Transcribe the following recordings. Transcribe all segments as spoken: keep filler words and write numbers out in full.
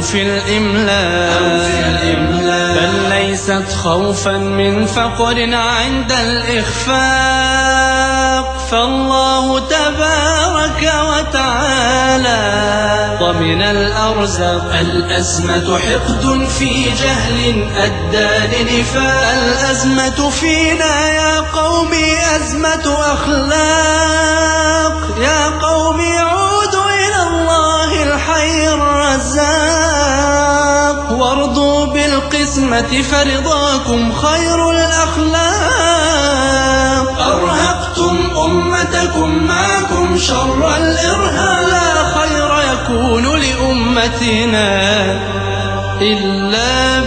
في الإملاء، بل ليست خوفا من فقر عند الإخفاق، فالله تبارك وتعالى ضمن الأرزاق. الأزمة حقد في جهل أدى لنفاق، الأزمة فينا يا قومي أزمة أخلاق، يا قومي عودوا إلى الله الحي الرزاق، وارضوا بالقسمة فرضاكم خير الأخلاق. أرهقتم أمتكم معكم شر الإرهاق، لا خير يكون لأمتنا إلا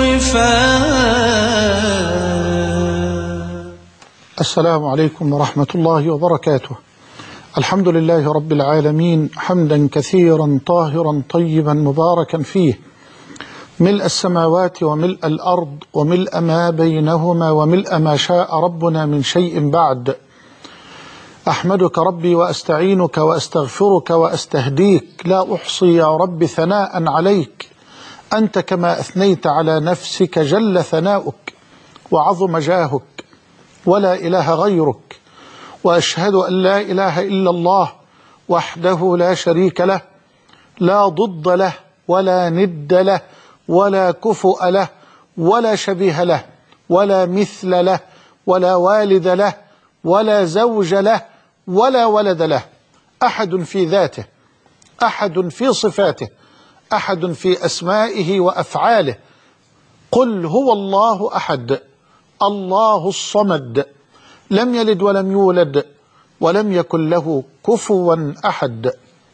بوفاق. السلام عليكم ورحمة الله وبركاته. الحمد لله رب العالمين، حمدا كثيرا طاهرا طيبا مباركا فيه، ملء السماوات وملء الأرض وملء ما بينهما وملء ما شاء ربنا من شيء بعد. أحمدك ربي وأستعينك وأستغفرك وأستهديك، لا أحصي يا رب ثناء عليك، أنت كما أثنيت على نفسك جل ثناؤك وعظم جاهك، ولا إله غيرك، وأشهد أن لا إله إلا الله وحده لا شريك له، لا ضد له ولا ند له ولا كفؤ له ولا شبيه له ولا مثل له ولا والد له ولا زوج له ولا ولد له، أحد في ذاته، أحد في صفاته، أحد في أسمائه وأفعاله. قل هو الله أحد، الله الصمد، لم يلد ولم يولد ولم يكن له كفوا أحد.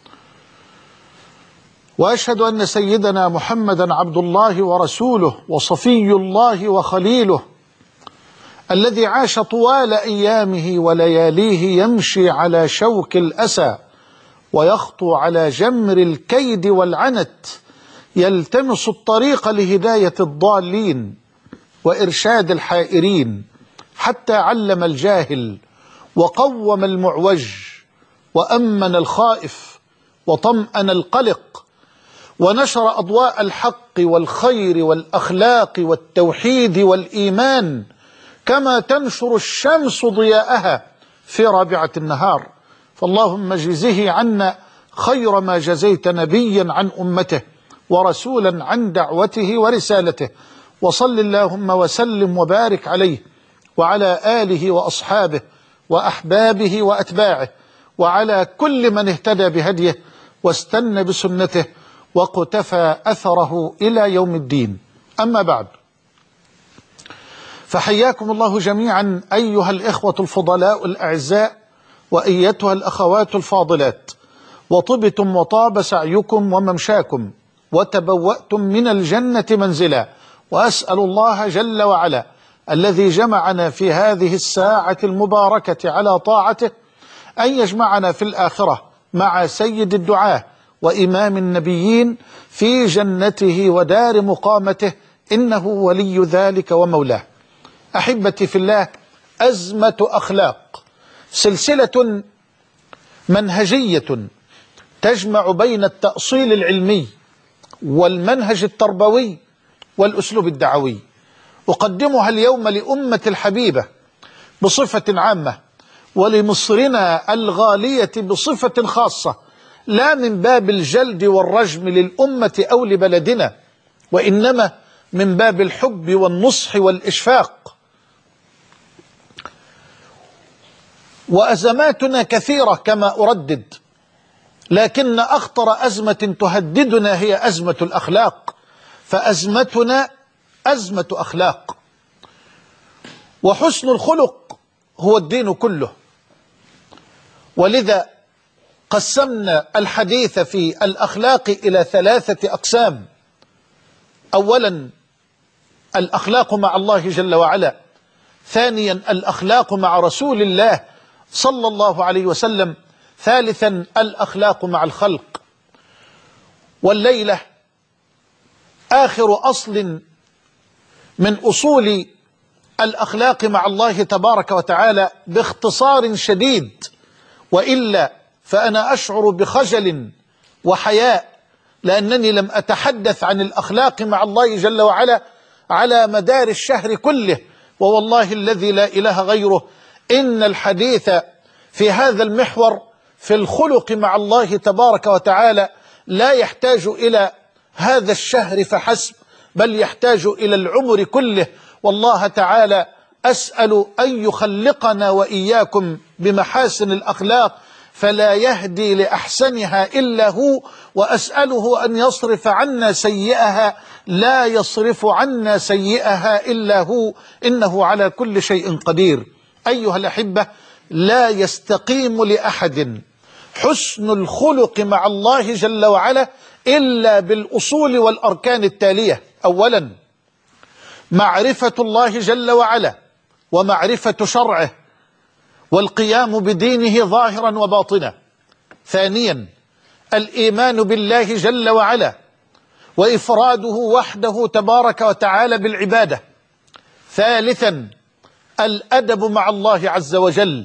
وأشهد أن سيدنا محمدا عبد الله ورسوله وصفي الله وخليله، الذي عاش طوال أيامه ولياليه يمشي على شوك الأسى ويخطو على جمر الكيد والعنت، يلتمس الطريق لهداية الضالين وإرشاد الحائرين، حتى علم الجاهل وقوم المعوج وأمن الخائف وطمأن القلق، ونشر أضواء الحق والخير والأخلاق والتوحيد والإيمان كما تنشر الشمس ضياءها في رابعة النهار. فاللهم اجزه عنا خير ما جزيت نبيا عن أمته ورسولا عن دعوته ورسالته، وصل اللهم وسلم وبارك عليه وعلى آله وأصحابه وأحبابه وأتباعه وعلى كل من اهتدى بهديه واستنى بسنته وقتفى أثره إلى يوم الدين. أما بعد، فحياكم الله جميعا أيها الإخوة الفضلاء الأعزاء وأيتها الأخوات الفاضلات، وطبتم وطاب سعيكم وممشاكم وتبوأتم من الجنة منزلا، وأسأل الله جل وعلا الذي جمعنا في هذه الساعة المباركة على طاعته أن يجمعنا في الآخرة مع سيد الدعاة وإمام النبيين في جنته ودار مقامته، إنه ولي ذلك ومولاه. أحبتي في الله، أزمة أخلاق، سلسلة منهجية تجمع بين التأصيل العلمي والمنهج التربوي والأسلوب الدعوي. أقدمها اليوم لأمة الحبيبة بصفة عامة، ولمصرنا الغالية بصفة خاصة، لا من باب الجلد والرجم للأمة أو لبلدنا، وإنما من باب الحب والنصح والإشفاق. وأزماتنا كثيرة كما أردد، لكن أخطر أزمة تهددنا هي أزمة الأخلاق، فأزمتنا أزمة أخلاق، وحسن الخلق هو الدين كله. ولذا قسمنا الحديث في الأخلاق إلى ثلاثة أقسام. أولا الأخلاق مع الله جل وعلا، ثانيا الأخلاق مع رسول الله صلى الله عليه وسلم، ثالثا الأخلاق مع الخلق. والليلة آخر أصل من أصول الأخلاق مع الله تبارك وتعالى باختصار شديد، وإلا فأنا أشعر بخجل وحياء لأنني لم أتحدث عن الأخلاق مع الله جل وعلا على مدار الشهر كله، ووالله الذي لا إله غيره إن الحديث في هذا المحور في الخلق مع الله تبارك وتعالى لا يحتاج إلى هذا الشهر فحسب، بل يحتاج إلى العمر كله. والله تعالى أسأل أن يخلقنا وإياكم بمحاسن الأخلاق فلا يهدي لأحسنها إلا هو، وأسأله أن يصرف عنا سيئها لا يصرف عنا سيئها إلا هو، إنه على كل شيء قدير. أيها الأحبة، لا يستقيم لأحد حسن الخلق مع الله جل وعلا إلا بالأصول والأركان التالية: أولا معرفة الله جل وعلا ومعرفة شرعه والقيام بدينه ظاهرا وباطنا. ثانيا الإيمان بالله جل وعلا وإفراده وحده تبارك وتعالى بالعبادة. ثالثا الأدب مع الله عز وجل.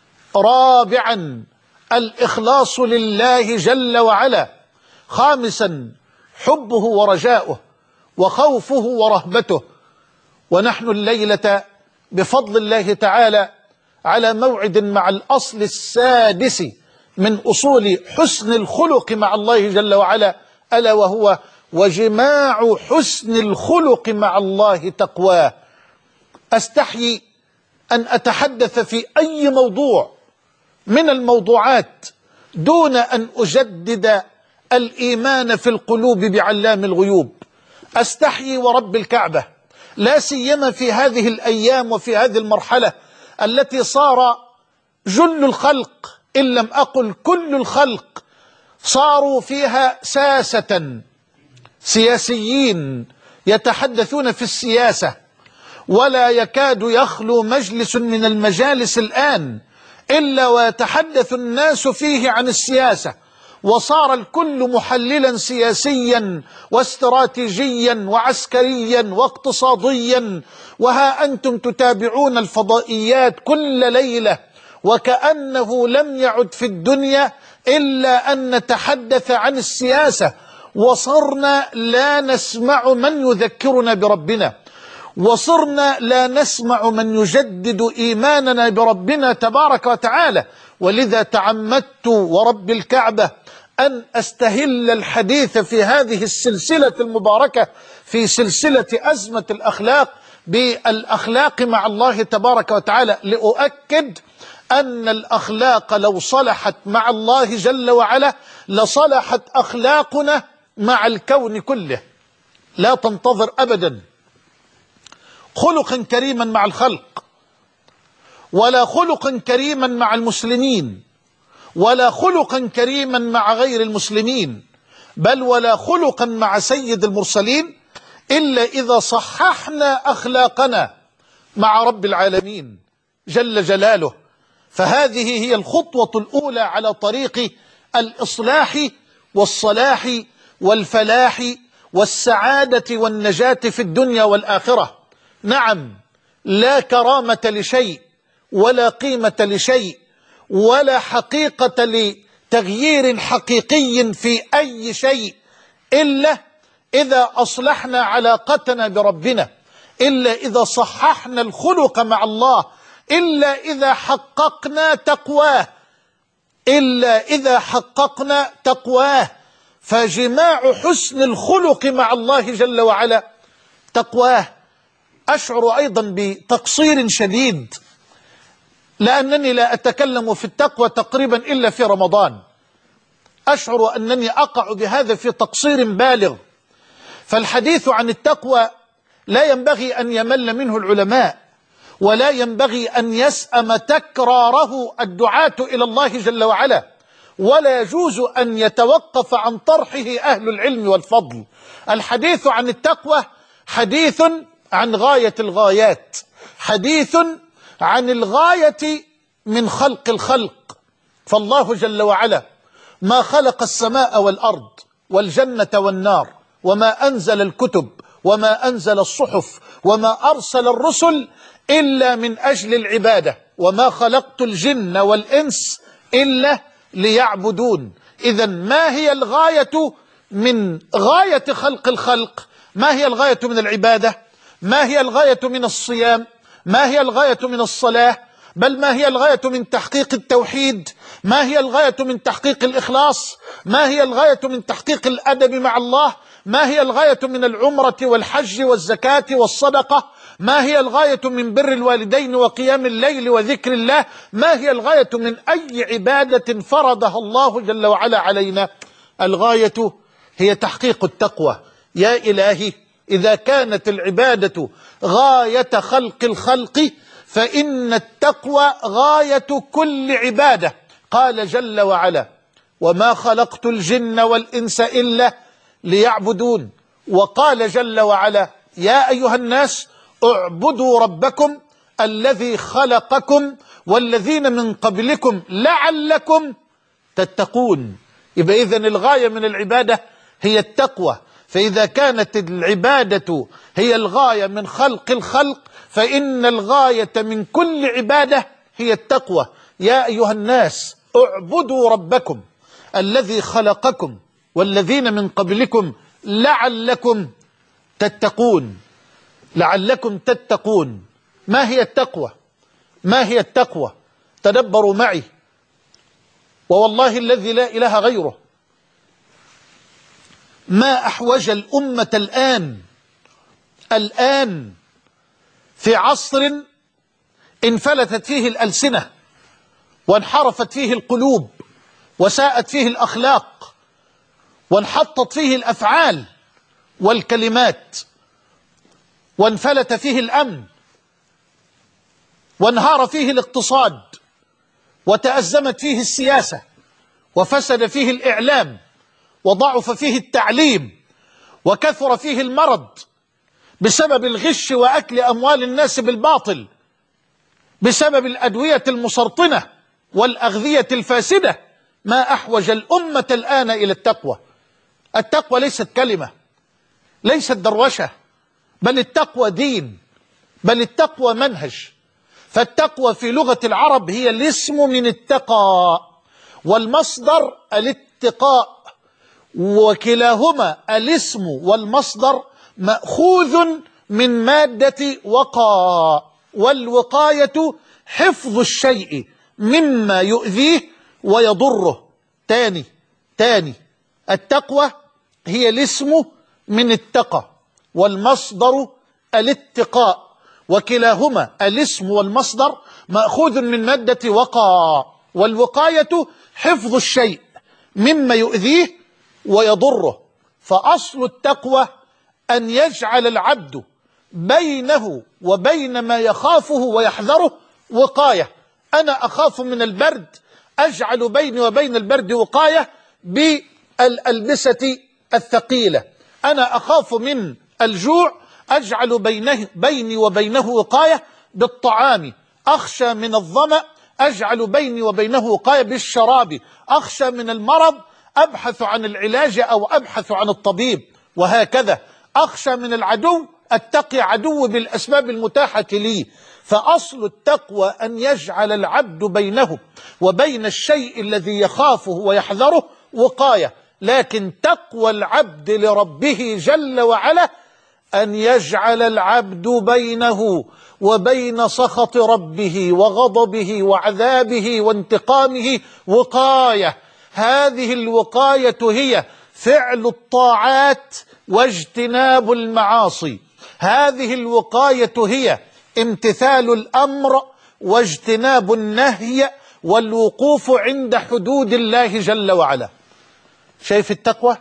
رابعا الإخلاص لله جل وعلا. خامسا حبه ورجاؤه وخوفه ورهبته. ونحن الليلة بفضل الله تعالى على موعد مع الأصل السادس من أصول حسن الخلق مع الله جل وعلا، ألا وهو وجماع حسن الخلق مع الله تقواه. أستحيي أن أتحدث في أي موضوع من الموضوعات دون أن أجدد الإيمان في القلوب بعلام الغيوب. أستحيي ورب الكعبة، لا سيما في هذه الأيام وفي هذه المرحلة التي صار جل الخلق إن لم أقل كل الخلق صاروا فيها ساسة، سياسيين يتحدثون في السياسة، ولا يكاد يخلو مجلس من المجالس الآن إلا ويتحدث الناس فيه عن السياسة، وصار الكل محللا سياسيا واستراتيجيا وعسكريا واقتصاديا. وها أنتم تتابعون الفضائيات كل ليلة وكأنه لم يعد في الدنيا إلا أن نتحدث عن السياسة، وصرنا لا نسمع من يذكرنا بربنا، وصرنا لا نسمع من يجدد إيماننا بربنا تبارك وتعالى. ولذا تعمدت ورب الكعبة أن أستهل الحديث في هذه السلسلة المباركة في سلسلة أزمة الأخلاق بالأخلاق مع الله تبارك وتعالى، لأؤكد أن الأخلاق لو صلحت مع الله جل وعلا لصلحت أخلاقنا مع الكون كله. لا تنتظر أبدا خلقا كريما مع الخلق، ولا خلقا كريما مع المسلمين، ولا خلقا كريما مع غير المسلمين، بل ولا خلقا مع سيد المرسلين إلا إذا صححنا أخلاقنا مع رب العالمين جل جلاله. فهذه هي الخطوة الأولى على طريق الإصلاح والصلاح والفلاح والسعادة والنجاة في الدنيا والآخرة. نعم، لا كرامة لشيء ولا قيمة لشيء ولا حقيقة لتغيير حقيقي في أي شيء إلا إذا أصلحنا علاقتنا بربنا، إلا إذا صححنا الخلق مع الله، إلا إذا حققنا تقواه، إلا إذا حققنا تقواه. فجماع حسن الخلق مع الله جل وعلا تقواه. أشعر أيضا بتقصير شديد لأنني لا أتكلم في التقوى تقريبا إلا في رمضان. أشعر أنني أقع بهذا في تقصير بالغ، فالحديث عن التقوى لا ينبغي أن يمل منه العلماء، ولا ينبغي أن يسأم تكراره الدعاة إلى الله جل وعلا، ولا يجوز أن يتوقف عن طرحه أهل العلم والفضل. الحديث عن التقوى حديث عن غاية الغايات، حديث عن الغاية من خلق الخلق. فالله جل وعلا ما خلق السماء والأرض والجنة والنار، وما أنزل الكتب وما أنزل الصحف وما أرسل الرسل إلا من أجل العبادة، وما خلقت الجن والإنس إلا ليعبدون. إذن ما هي الغاية من غاية خلق الخلق. ما هي الغاية من العبادة؟ ما هي الغاية من الصيام؟ ما هي الغاية من الصلاة؟ بل ما هي الغاية من تحقيق التوحيد؟ ما هي الغاية من تحقيق الإخلاص؟ ما هي الغاية من تحقيق الأدب مع الله؟ ما هي الغاية من العمرة والحج والزكاة والصدقة؟ ما هي الغاية من بر الوالدين وقيام الليل وذكر الله؟ ما هي الغاية من أي عبادة فرضها الله جل وعلا علينا؟ الغاية هي تحقيق التقوى. يا إلهي، إذا كانت العبادة غاية خلق الخلق فإن التقوى غاية كل عبادة. قال جل وعلا: وما خلقت الجن والإنس إلا ليعبدون. وقال جل وعلا: يا أيها الناس اعبدوا ربكم الذي خلقكم والذين من قبلكم لعلكم تتقون. يبقى إذن الغاية من العبادة هي التقوى. فإذا كانت العبادة هي الغاية من خلق الخلق فإن الغاية من كل عبادة هي التقوى. يا أيها الناس اعبدوا ربكم الذي خلقكم والذين من قبلكم لعلكم تتقون. لعلكم تتقون. ما هي التقوى؟ ما هي التقوى؟ تدبروا معي، ووالله الذي لا إله غيره ما أحوج الأمة الآن الآن في عصر انفلتت فيه الألسنة وانحرفت فيه القلوب وساءت فيه الأخلاق وانحطت فيه الأفعال والكلمات وانفلت فيه الأمن وانهار فيه الاقتصاد وتأزمت فيه السياسة وفسد فيه الإعلام وضعف فيه التعليم وكثر فيه المرض بسبب الغش وأكل أموال الناس بالباطل، بسبب الأدوية المسرطنة والأغذية الفاسدة. ما أحوج الأمة الآن إلى التقوى. التقوى ليست كلمة، ليست دروشة، بل التقوى دين، بل التقوى منهج. فالتقوى في لغة العرب هي الاسم من اتقى والمصدر الاتقاء، وكلاهما الاسم والمصدر مأخوذ من مادة وقى، والوقاية حفظ الشيء مما يؤذيه ويضره. تاني تاني التقوى هي الاسم من اتقى والمصدر الاتقاء، وكلاهما الاسم والمصدر مأخوذ من مادة وقى، والوقاية حفظ الشيء مما يؤذيه ويضره. فأصل التقوى أن يجعل العبد بينه وبين ما يخافه ويحذره وقاية. أنا أخاف من البرد، أجعل بيني وبين البرد وقاية بالألبسة الثقيلة. أنا أخاف من الجوع، أجعل بينه بيني وبينه وقاية بالطعام. أخشى من الظمأ، أجعل بيني وبينه وقاية بالشراب. أخشى من المرض، أبحث عن العلاج أو أبحث عن الطبيب. وهكذا أخشى من العدو، أتقي عدو بالأسباب المتاحة لي. فأصل التقوى أن يجعل العبد بينه وبين الشيء الذي يخافه ويحذره وقاية. لكن تقوى العبد لربه جل وعلا أن يجعل العبد بينه وبين سخط ربه وغضبه وعذابه وانتقامه وقاية. هذه الوقاية هي فعل الطاعات واجتناب المعاصي. هذه الوقاية هي امتثال الأمر واجتناب النهي والوقوف عند حدود الله جل وعلا. شايف التقوى؟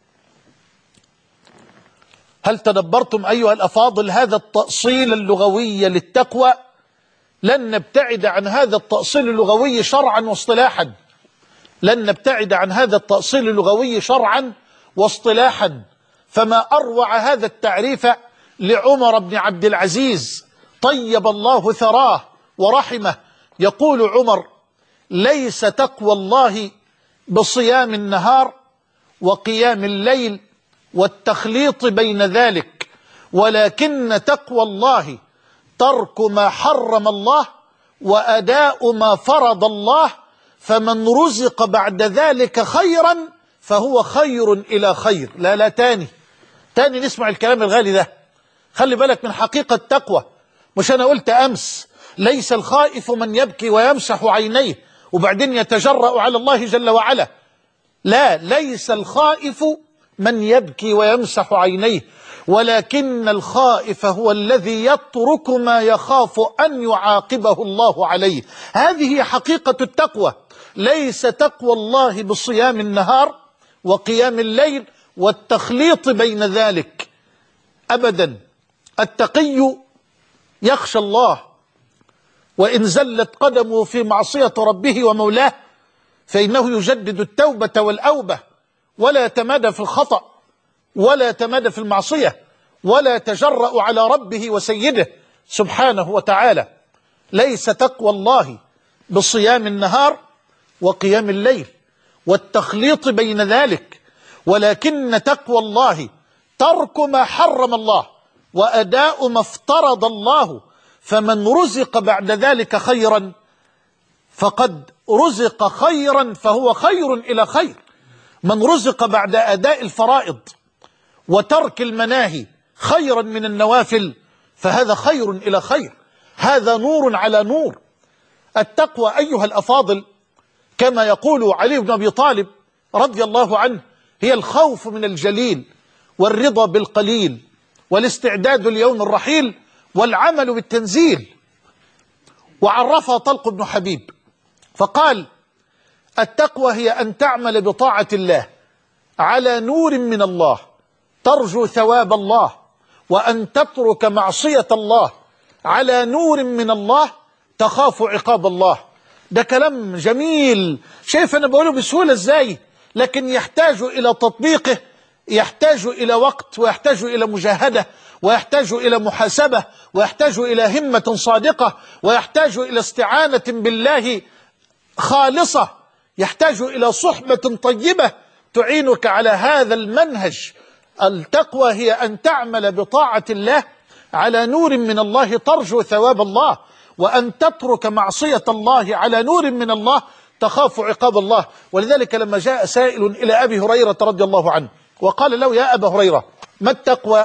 هل تدبرتم أيها الأفاضل هذا التأصيل اللغوي للتقوى؟ لن نبتعد عن هذا التأصيل اللغوي شرعا واصطلاحا، لن نبتعد عن هذا التأصيل اللغوي شرعا واصطلاحا. فما أروع هذا التعريف لعمر بن عبد العزيز طيب الله ثراه ورحمه. يقول عمر: ليس تقوى الله بصيام النهار وقيام الليل والتخليط بين ذلك، ولكن تقوى الله ترك ما حرم الله وأداء ما فرض الله، فمن رزق بعد ذلك خيرا فهو خير إلى خير. لا لا تاني تاني نسمع الكلام الغالي ده. خلي بالك من حقيقة التقوى. مش أنا قلت أمس ليس الخائف من يبكي ويمسح عينيه وبعدين يتجرأ على الله جل وعلا. لا، ليس الخائف من يبكي ويمسح عينيه، ولكن الخائف هو الذي يترك ما يخاف أن يعاقبه الله عليه. هذه هي حقيقة التقوى. ليس تقوى الله بصيام النهار وقيام الليل والتخليط بين ذلك أبدا. التقي يخشى الله، وإن زلت قدمه في معصية ربه ومولاه فإنه يجدد التوبة والأوبة، ولا يتمادى في الخطأ ولا يتمادى في المعصية ولا يتجرأ على ربه وسيده سبحانه وتعالى. ليس تقوى الله بصيام النهار وقيام الليل والتخليط بين ذلك، ولكن تقوى الله ترك ما حرم الله وأداء ما افترض الله. فمن رزق بعد ذلك خيرا فقد رزق خيرا فهو خير إلى خير. من رزق بعد أداء الفرائض وترك المناهي خيرا من النوافل فهذا خير إلى خير. هذا نور على نور. التقوى أيها الأفاضل كما يقول علي بن أبي طالب رضي الله عنه هي الخوف من الجليل والرضا بالقليل والاستعداد ليوم الرحيل والعمل بالتنزيل. وعرفها طلق بن حبيب فقال: التقوى هي أن تعمل بطاعة الله على نور من الله ترجو ثواب الله، وأن تترك معصية الله على نور من الله تخاف عقاب الله. ده كلام جميل. شايف أنا بقوله بسهولة إزاي؟ لكن يحتاج إلى تطبيقه، يحتاج إلى وقت، ويحتاج إلى مجاهدة، ويحتاج إلى محاسبة، ويحتاج إلى همة صادقة، ويحتاج إلى استعانة بالله خالصة، يحتاج إلى صحبة طيبة تعينك على هذا المنهج. التقوى هي أن تعمل بطاعة الله على نور من الله ترجو ثواب الله، وأن تترك معصية الله على نور من الله تخاف عقاب الله. ولذلك لما جاء سائل إلى أبي هريرة رضي الله عنه وقال له: يا أبا هريرة، ما التقوى؟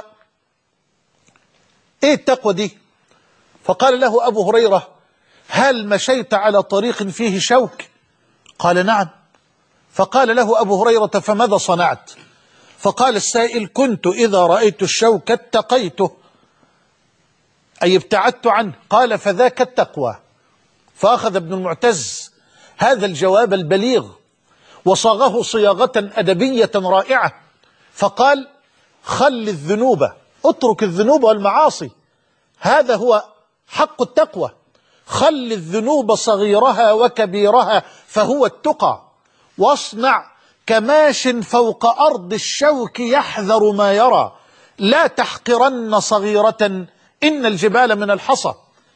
إيه التقوى دي؟ فقال له أبو هريرة: هل مشيت على طريق فيه شوك؟ قال: نعم. فقال له أبو هريرة: فماذا صنعت؟ فقال السائل: كنت إذا رأيت الشوك اتقيته، أي ابتعدت عنه. قال: فذاك التقوى. فأخذ ابن المعتز هذا الجواب البليغ وصاغه صياغة أدبية رائعة فقال: خل الذنوب، اترك الذنوب والمعاصي، هذا هو حق التقوى. خل الذنوب صغيرها وكبيرها فهو التقى، واصنع كماش فوق أرض الشوك يحذر ما يرى، لا تحقرن صغيرة إن الجبال من الحصى.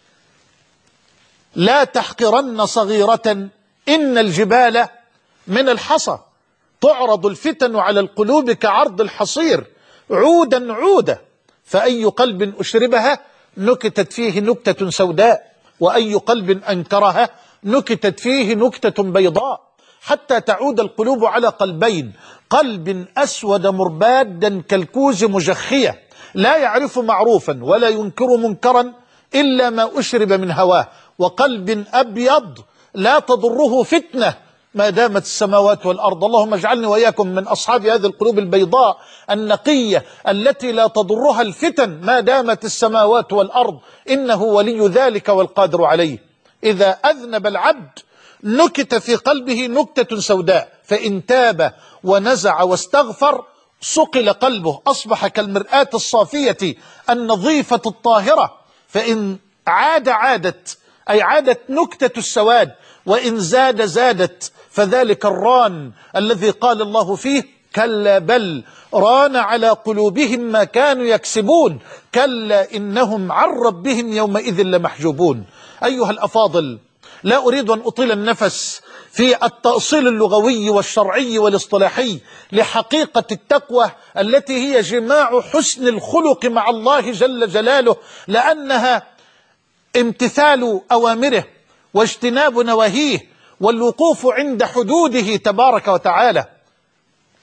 لا تحقرن صغيرة إن الجبال من الحصى. تعرض الفتن على القلوب كعرض الحصير عودا عودا، فأي قلب أشربها نكتت فيه نكتة سوداء، وأي قلب أنكرها نكتت فيه نكتة بيضاء، حتى تعود القلوب على قلبين: قلب أسود مربادا كالكوز مجخية لا يعرف معروفا ولا ينكر منكرا إلا ما أشرب من هواه، وقلب أبيض لا تضره فتنة ما دامت السماوات والأرض. اللهم اجعلني وإياكم من أصحاب هذه القلوب البيضاء النقية التي لا تضرها الفتن ما دامت السماوات والأرض، إنه ولي ذلك والقادر عليه. إذا أذنب العبد نكت في قلبه نكتة سوداء، فإن تاب ونزع واستغفر صقل قلبه، أصبح كالمرآة الصافية النظيفة الطاهرة. فإن عاد عادت، أي عادت نكتة السواد، وإن زاد زادت، فذلك الران الذي قال الله فيه: كلا بل ران على قلوبهم ما كانوا يكسبون، كلا إنهم عن ربهم يومئذ لمحجوبون. أيها الأفاضل، لا أريد أن أطيل النفس في التأصيل اللغوي والشرعي والاصطلاحي لحقيقة التقوى التي هي جماع حسن الخلق مع الله جل جلاله، لأنها امتثال أوامره واجتناب نواهيه والوقوف عند حدوده تبارك وتعالى.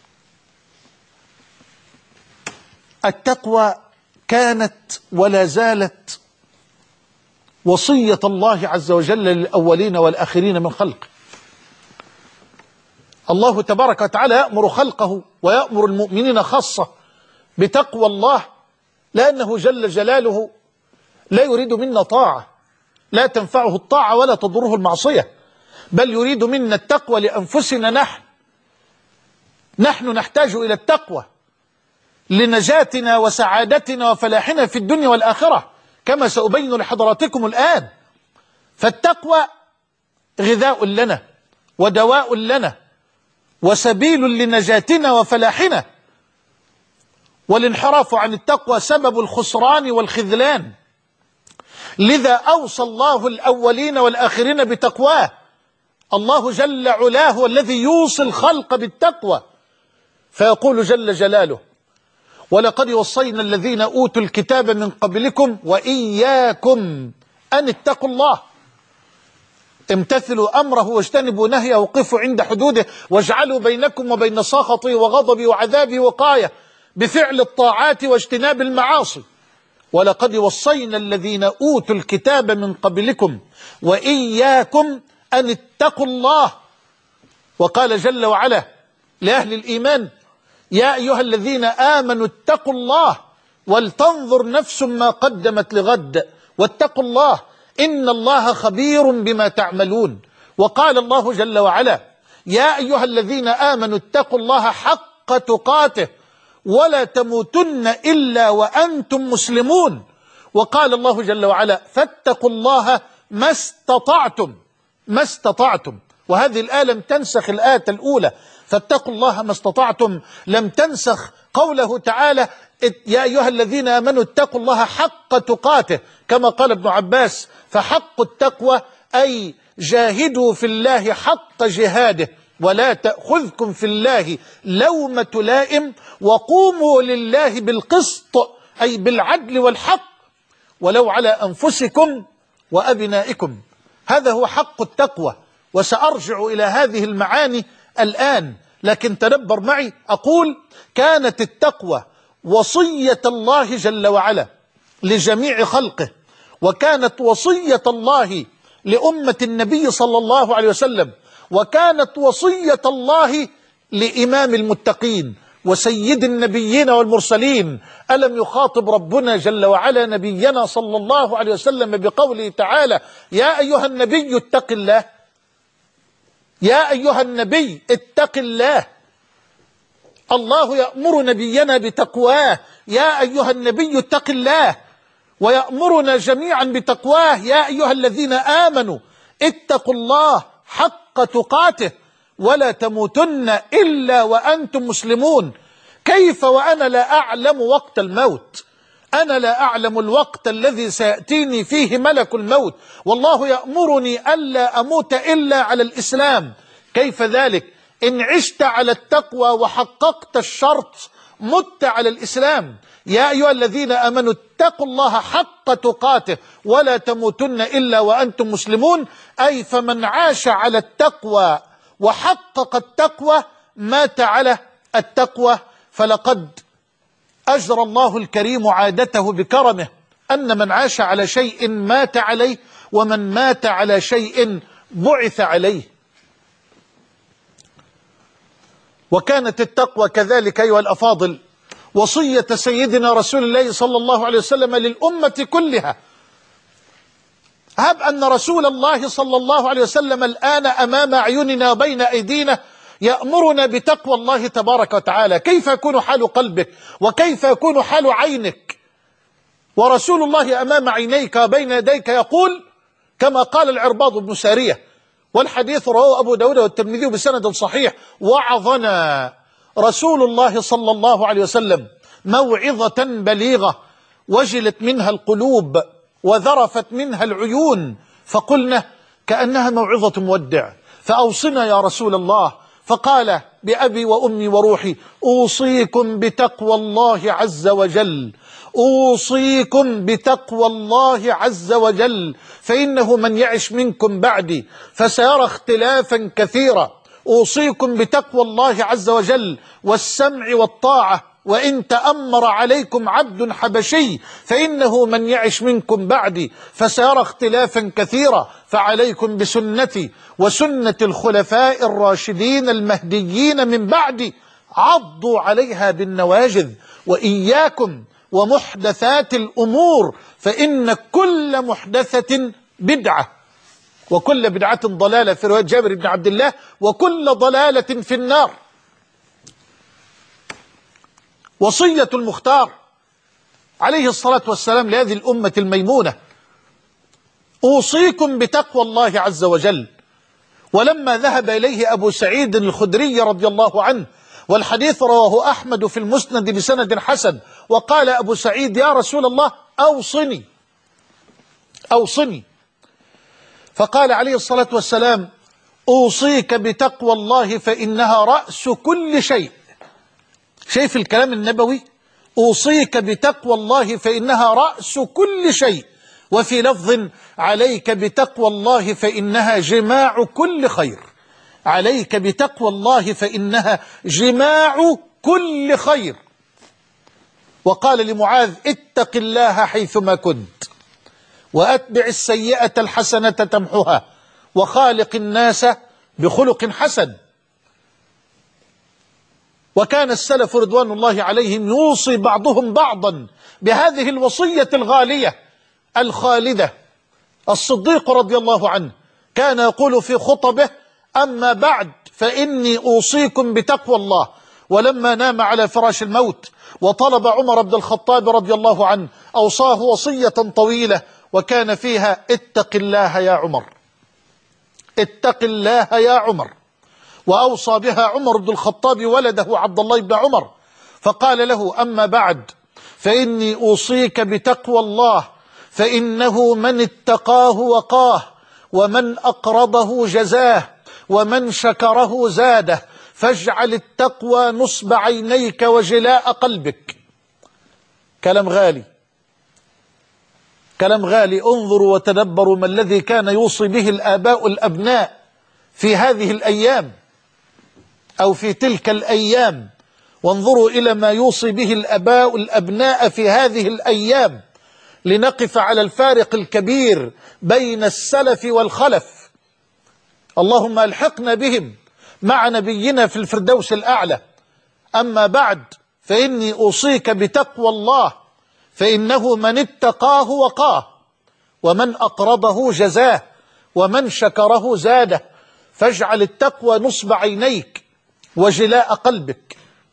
التقوى كانت ولا زالت وصية الله عز وجل للأولين والآخرين من خلقه. الله تبارك وتعالى يأمر خلقه ويأمر المؤمنين خاصة بتقوى الله، لأنه جل جلاله لا يريد منا طاعة لا تنفعه الطاعة ولا تضره المعصية، بل يريد منا التقوى لأنفسنا. نحن نحن نحتاج إلى التقوى لنجاتنا وسعادتنا وفلاحنا في الدنيا والآخرة، كما سأبين لحضراتكم الآن. فالتقوى غذاء لنا ودواء لنا وسبيل لنجاتنا وفلاحنا، والانحراف عن التقوى سبب الخسران والخذلان. لذا أوصى الله الأولين والآخرين بتقواه. الله جل علاه هو الذي يوصي الخلق بالتقوى، فيقول جل جلاله: ولقد وصينا الذين أوتوا الكتاب من قبلكم وإياكم أن اتقوا الله. امتثلوا أمره واجتنبوا نهيه وقفوا عند حدوده واجعلوا بينكم وبين سخطه وغضبه وعذابه وقاية بفعل الطاعات واجتناب المعاصي. ولقد وصينا الذين أوتوا الكتاب من قبلكم وإياكم أن اتقوا الله. وقال جل وعلا لأهل الإيمان: يا أيها الذين آمنوا اتقوا الله ولتنظر نفس ما قدمت لغد واتقوا الله إن الله خبير بما تعملون. وقال الله جل وعلا: يا أيها الذين آمنوا اتقوا الله حق تقاته ولا تموتن إلا وأنتم مسلمون. وقال الله جل وعلا: فاتقوا الله ما استطعتم ما استطعتم. وهذه الآية لم تنسخ الآية الأولى، فاتقوا الله ما استطعتم، لم تنسخ قوله تعالى: يا أيها الذين آمنوا اتقوا الله حق تقاته، كما قال ابن عباس: فحق التقوى أي جاهدوا في الله حق جهاده ولا تأخذكم في الله لومة لائم وقوموا لله بالقسط أي بالعدل والحق ولو على أنفسكم وأبنائكم. هذا هو حق التقوى، وسأرجع إلى هذه المعاني الآن، لكن تدبر معي. أقول: كانت التقوى وصية الله جل وعلا لجميع خلقه، وكانت وصية الله لأمة النبي صلى الله عليه وسلم، وكانت وصية الله لإمام المتقين وسيد النبيين والمرسلين. ألم يخاطب ربنا جل وعلا نبينا صلى الله عليه وسلم بقوله تعالى: يا أيها النبي اتق الله. يا أيها النبي اتق الله. الله يأمر نبينا بتقواه: يا أيها النبي اتق الله. ويأمرنا جميعا بتقواه: يا أيها الذين آمنوا اتقوا الله حق تقاته ولا تموتن إلا وأنتم مسلمون. كيف وأنا لا أعلم وقت الموت؟ أنا لا أعلم الوقت الذي سيأتيني فيه ملك الموت، والله يأمرني ألا أموت إلا على الإسلام. كيف ذلك؟ إن عشت على التقوى وحققت الشرط مت على الإسلام. يا أيها الذين آمنوا اتقوا الله حق تقاته ولا تموتن إلا وأنتم مسلمون، أي فمن عاش على التقوى وحقق التقوى مات على التقوى. فلقد أجرى الله الكريم عادته بكرمه أن من عاش على شيء مات عليه، ومن مات على شيء بعث عليه. وكانت التقوى كذلك أيها الأفاضل وصية سيدنا رسول الله صلى الله عليه وسلم للأمة كلها. هب أن رسول الله صلى الله عليه وسلم الآن أمام أعيننا وبين أيدينا يأمرنا بتقوى الله تبارك وتعالى، كيف يكون حال قلبك وكيف يكون حال عينك ورسول الله أمام عينيك وبين يديك يقول كما قال العرباض بن سارية، والحديث رواه أبو داود والترمذي بسند صحيح: وعظنا رسول الله صلى الله عليه وسلم موعظة بليغة وجلت منها القلوب وذرفت منها العيون، فقلنا كأنها موعظة مودع، فأوصنا يا رسول الله. فقال: بأبي وأمي وروحي أوصيكم بتقوى الله عز وجل، أوصيكم بتقوى الله عز وجل، فإنه من يعش منكم بعدي فسيرى اختلافا كثيرا. أوصيكم بتقوى الله عز وجل والسمع والطاعة وإن تأمر عليكم عبد حبشي فإنه من يعش منكم بعدي فسيرى اختلافا كثيرا فعليكم بسنتي وسنة الخلفاء الراشدين المهديين من بعدي عضوا عليها بالنواجذ وإياكم ومحدثات الأمور فإن كل محدثة بدعة وكل بدعة ضلالة في رواية جابر بن عبد الله وكل ضلالة في النار. وصية المختار عليه الصلاة والسلام لهذه الأمة الميمونة: أوصيكم بتقوى الله عز وجل. ولما ذهب إليه أبو سعيد الخدري رضي الله عنه، والحديث رواه أحمد في المسند بسند حسن، وقال أبو سعيد: يا رسول الله أوصني أوصني فقال عليه الصلاة والسلام: أوصيك بتقوى الله فإنها رأس كل شيء. شايف الكلام النبوي؟ أوصيك بتقوى الله فإنها رأس كل شيء. وفي لفظ: عليك بتقوى الله فإنها جماع كل خير. عليك بتقوى الله فإنها جماع كل خير. وقال لمعاذ: اتق الله حيثما كنت وأتبع السيئة الحسنة تمحها وخالق الناس بخلق حسن. وكان السلف رضوان الله عليهم يوصي بعضهم بعضا بهذه الوصية الغالية الخالدة. الصديق رضي الله عنه كان يقول في خطبه: أما بعد فإني أوصيكم بتقوى الله. ولما نام على فراش الموت وطلب عمر بن الخطاب رضي الله عنه أوصاه وصية طويلة وكان فيها: اتق الله يا عمر، اتق الله يا عمر. وأوصى بها عمر بن الخطاب ولده عبد الله بن عمر فقال له: أما بعد فإني أوصيك بتقوى الله فإنه من اتقاه وقاه ومن أقرضه جزاه ومن شكره زاده فاجعل التقوى نصب عينيك وجلاء قلبك. كلام غالي، كلام غالي. انظروا وتدبروا ما الذي كان يوصي به الآباء الأبناء في هذه الأيام أو في تلك الأيام، وانظروا إلى ما يوصي به الآباء الأبناء في هذه الأيام، لنقف على الفارق الكبير بين السلف والخلف. اللهم الحقنا بهم مع نبينا في الفردوس الأعلى. أما بعد فإني أوصيك بتقوى الله فإنه من اتقاه وقاه ومن أقرضه جزاه ومن شكره زاده فاجعل التقوى نصب عينيك وجلاء قلبك.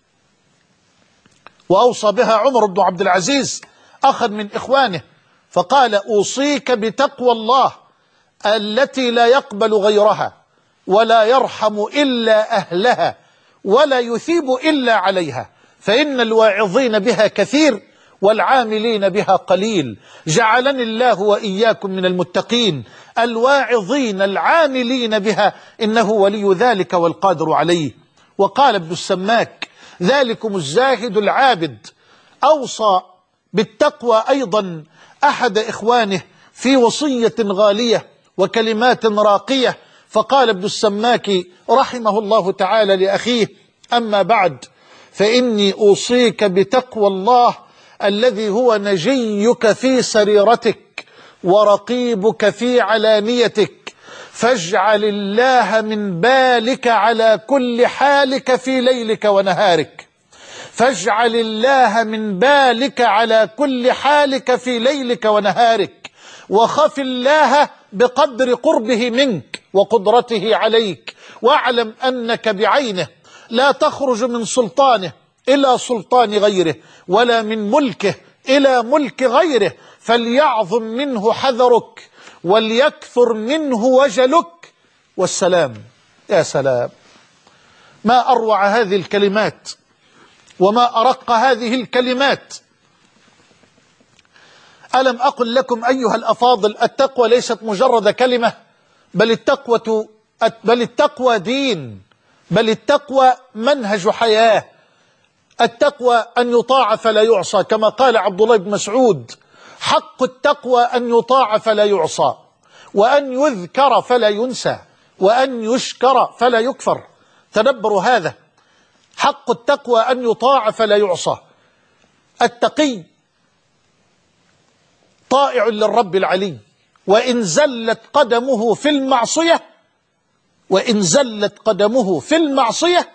وأوصى بها عمر بن عبد العزيز أخا من إخوانه فقال: أوصيك بتقوى الله التي لا يقبل غيرها ولا يرحم إلا أهلها ولا يثيب إلا عليها، فإن الواعظين بها كثير والعاملين بها قليل. جعلني الله وإياكم من المتقين الواعظين العاملين بها، إنه ولي ذلك والقادر عليه. وقال ابن السماك: ذلكم الزاهد العابد. أوصى بالتقوى أيضا أحد إخوانه في وصية غالية وكلمات راقية، فقال ابن السماك رحمه الله تعالى لأخيه: أما بعد فإني أوصيك بتقوى الله الذي هو نجيك في سريرتك ورقيبك في علانيتك، فاجعل الله من بالك على كل حالك في ليلك ونهارك. فاجعل الله من بالك على كل حالك في ليلك ونهارك، وخف الله بقدر قربه منك وقدرته عليك، واعلم أنك بعينه لا تخرج من سلطانه إلى سلطان غيره ولا من ملكه إلى ملك غيره، فليعظم منه حذرك وليكثر منه وجلك. والسلام. يا سلام، ما أروع هذه الكلمات وما أرق هذه الكلمات. ألم أقل لكم أيها الأفاضل: التقوى ليست مجرد كلمة، بل التقوى بل التقوى دين، بل التقوى منهج حياة. التقوى أن يطاع فلا يعصى، كما قال عبد الله بن مسعود: حق التقوى أن يطاع فلا يعصى، وأن يذكر فلا ينسى، وأن يشكر فلا يكفر. تدبروا هذا. حق التقوى أن يطاع فلا يعصى. التقي طائع للرب العلي، وإن زلت قدمه في المعصية وإن زلت قدمه في المعصية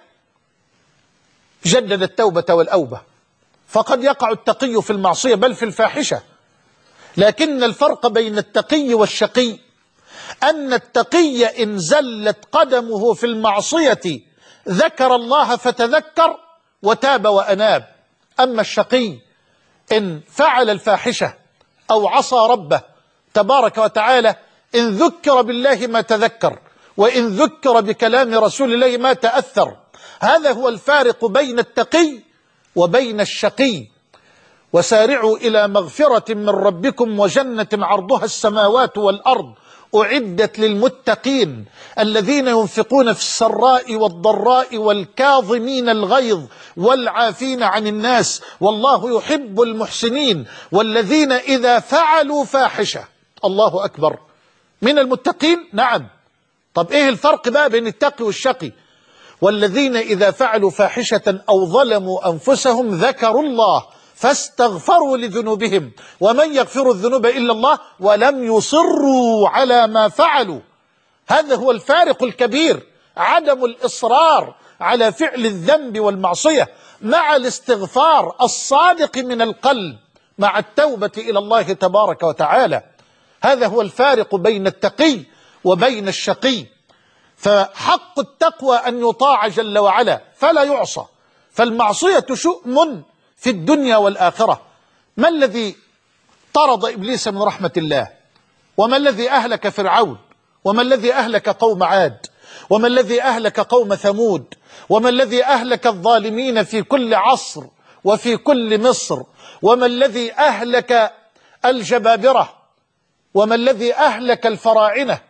جدد التوبة والأوبة. فقد يقع التقي في المعصية بل في الفاحشة، لكن الفرق بين التقي والشقي أن التقي إن زلت قدمه في المعصية ذكر الله فتذكر وتاب وأناب، أما الشقي إن فعل الفاحشة أو عصى ربه تبارك وتعالى إن ذكر بالله ما تذكر، وإن ذكر بكلام رسول الله ما تأثر. هذا هو الفارق بين التقي وبين الشقي. وسارعوا إلى مغفرة من ربكم وجنة عرضها السماوات والأرض أعدت للمتقين الذين ينفقون في السراء والضراء والكاظمين الغيظ والعافين عن الناس والله يحب المحسنين والذين إذا فعلوا فاحشة. الله أكبر، من المتقين. نعم. طب إيه الفرق بقى بين التقي والشقي؟ والذين إذا فعلوا فاحشة أو ظلموا أنفسهم ذكروا الله فاستغفروا لذنوبهم ومن يغفر الذنوب إلا الله ولم يصروا على ما فعلوا. هذا هو الفارق الكبير، عدم الإصرار على فعل الذنب والمعصية مع الاستغفار الصادق من القلب مع التوبة إلى الله تبارك وتعالى. هذا هو الفارق بين التقي وبين الشقي. فحق التقوى أن يطاع جل وعلا فلا يعصى، فالمعصية شؤم في الدنيا والآخرة. ما الذي طرد إبليس من رحمة الله؟ وما الذي أهلك فرعون؟ وما الذي أهلك قوم عاد؟ وما الذي أهلك قوم ثمود؟ وما الذي أهلك الظالمين في كل عصر وفي كل مصر؟ وما الذي أهلك الجبابرة؟ وما الذي أهلك الفراعنة؟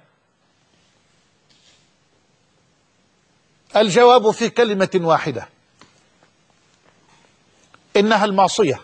الجواب في كلمة واحدة، إنها المعصية.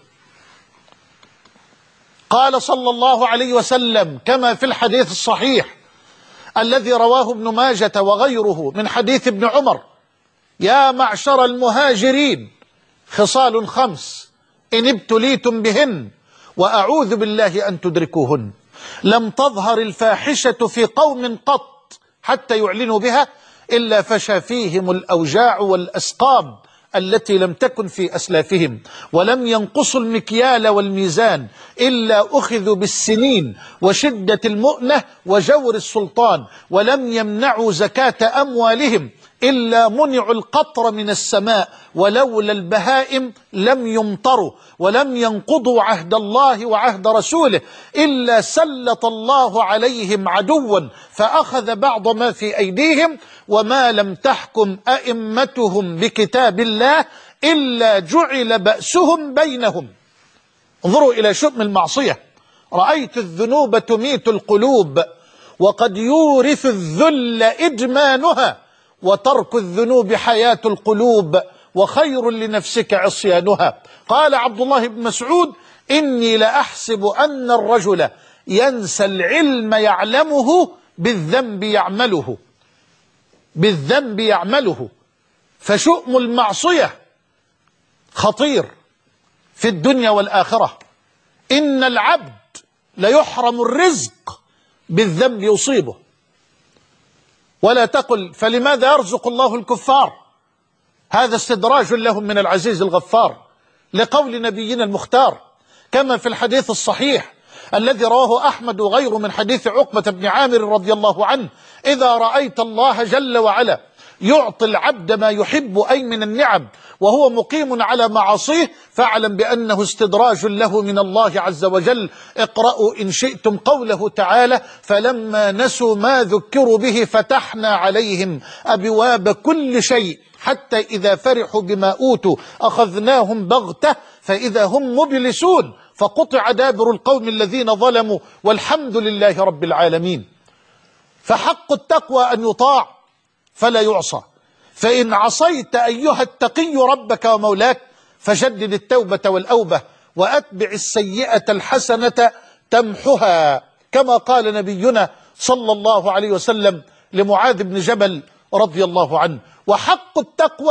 قال صلى الله عليه وسلم كما في الحديث الصحيح الذي رواه ابن ماجة وغيره من حديث ابن عمر: يا معشر المهاجرين خصال خمس إن ابتليتم بهن وأعوذ بالله أن تدركوهن. لم تظهر الفاحشة في قوم قط حتى يعلنوا بها إلا فشى فيهم الأوجاع والأسقام التي لم تكن في أسلافهم، ولم ينقصوا المكيال والميزان إلا أخذوا بالسنين وشدة المؤنة وجور السلطان، ولم يمنعوا زكاة أموالهم إلا منعوا القطر من السماء، ولولا البهائم لم يمطروا، ولم ينقضوا عهد الله وعهد رسوله إلا سلط الله عليهم عدوا فأخذ بعض ما في أيديهم، وما لم تحكم أئمتهم بكتاب الله إلا جعل بأسهم بينهم. انظروا إلى شؤم المعصية. رأيت الذنوب تميت القلوب وقد يورث الذل إدمانها، وترك الذنوب حياة القلوب وخير لنفسك عصيانها. قال عبد الله بن مسعود: إني لأحسب أن الرجل ينسى العلم يعلمه بالذنب يعمله بالذنب يعمله. فشؤم المعصية خطير في الدنيا والآخرة. إن العبد ليحرم الرزق بالذنب يصيبه. ولا تقل فلماذا يرزق الله الكفار؟ هذا استدراج لهم من العزيز الغفار، لقول نبينا المختار كما في الحديث الصحيح الذي رواه أحمد وغيره من حديث عقبة بن عامر رضي الله عنه: إذا رأيت الله جل وعلا يعطي العبد ما يحب أي من النعم وهو مقيم على معاصيه فاعلم بأنه استدراج له من الله عز وجل. اقرأوا إن شئتم قوله تعالى: فلما نسوا ما ذكروا به فتحنا عليهم أبواب كل شيء حتى إذا فرحوا بما أوتوا أخذناهم بغتة فإذا هم مبلسون فقطع دابر القوم الذين ظلموا والحمد لله رب العالمين. فحق التقوى أن يطاع فلا يعصى. فإن عصيت أيها التقي ربك ومولاك فجدد التوبة والأوبة وأتبع السيئة الحسنة تمحها، كما قال نبينا صلى الله عليه وسلم لمعاذ بن جبل رضي الله عنه. وحق التقوى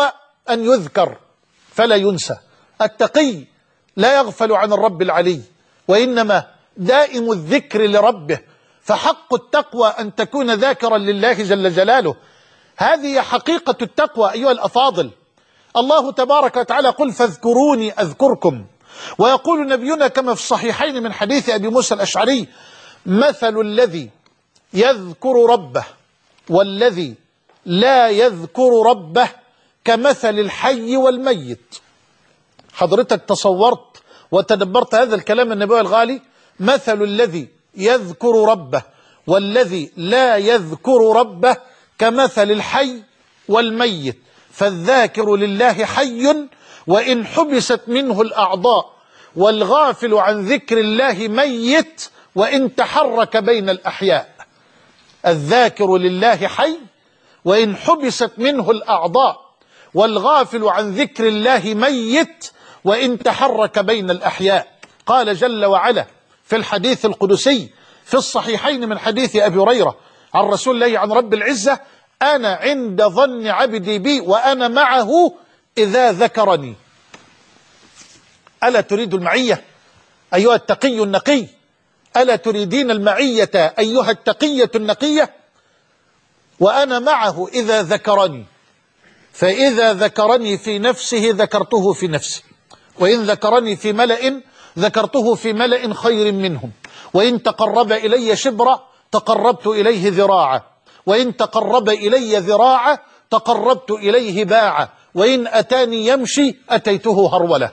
أن يذكر فلا ينسى. التقي لا يغفل عن الرب العلي، وإنما دائم الذكر لربه، فحق التقوى أن تكون ذاكرا لله جل جلاله. هذه حقيقة التقوى أيها الأفاضل. الله تبارك وتعالى قل فاذكروني أذكركم، ويقول نبينا كما في الصحيحين من حديث أبي موسى الأشعري: مثل الذي يذكر ربه والذي لا يذكر ربه كمثل الحي والميت. حضرتك تصورت وتدبرت هذا الكلام النبوي الغالي؟ مثل الذي يذكر ربه والذي لا يذكر ربه كمثل الحي والميت، فالذاكر لله حي وإن حبست منه الأعضاء، والغافل عن ذكر الله ميت وإن تحرك بين الأحياء. الذاكر لله حي وإن حبست منه الأعضاء، والغافل عن ذكر الله ميت وإن تحرك بين الأحياء. قال جل وعلا في الحديث القدسي في الصحيحين من حديث أبي هريرة عن رسول الله عن رب العزة: أنا عند ظن عبدي بي وأنا معه إذا ذكرني. ألا تريد المعية أيها التقي النقي؟ ألا تريدين المعية أيها التقية النقية؟ وأنا معه إذا ذكرني، فإذا ذكرني في نفسه ذكرته في نفسي، وإن ذكرني في ملأ ذكرته في ملأ خير منهم، وإن تقرب إلي شبرا تقربت إليه ذراعا، وإن تقرب إلي ذراعا تقربت إليه باعا، وإن أتاني يمشي أتيته هرولة.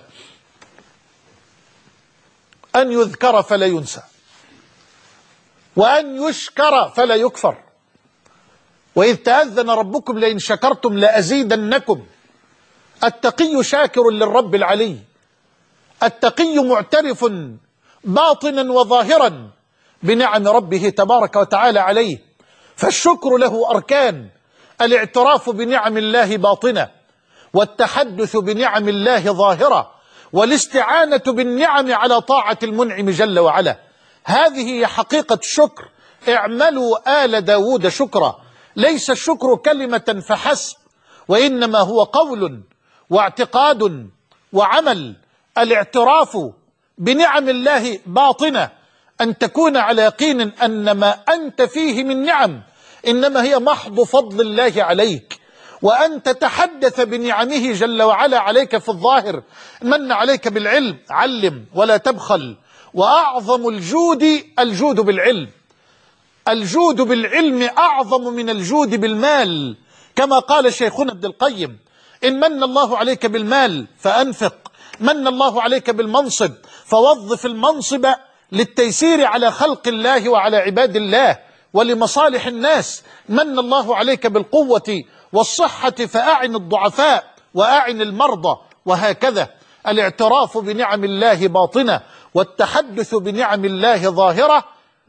أن يذكر فلا ينسى، وأن يشكر فلا يكفر. وإذ تأذن ربكم لئن شكرتم لأزيدنكم. التقي شاكر للرب العلي، التقي معترف باطنا وظاهرا بنعم ربه تبارك وتعالى عليه. فالشكر له أركان: الاعتراف بنعم الله باطنة، والتحدث بنعم الله ظاهرة، والاستعانة بالنعم على طاعة المنعم جل وعلا. هذه هي حقيقة الشكر. اعملوا آل داود شكرا. ليس الشكر كلمة فحسب، وإنما هو قول واعتقاد وعمل. الاعتراف بنعم الله باطنة، أن تكون على يقين أن ما أنت فيه من نعم إنما هي محض فضل الله عليك، وأن تتحدث بنعمه جل وعلا عليك في الظاهر. من عليك بالعلم علم ولا تبخل، وأعظم الجود الجود بالعلم. الجود بالعلم أعظم من الجود بالمال، كما قال شيخنا ابن القيم: إن من الله عليك بالمال فأنفق، من الله عليك بالمنصب فوظف المنصب للتيسير على خلق الله وعلى عباد الله ولمصالح الناس. من الله عليك بالقوة والصحة فأعن الضعفاء وأعن المرضى، وهكذا. الاعتراف بنعم الله باطنة، والتحدث بنعم الله ظاهرة،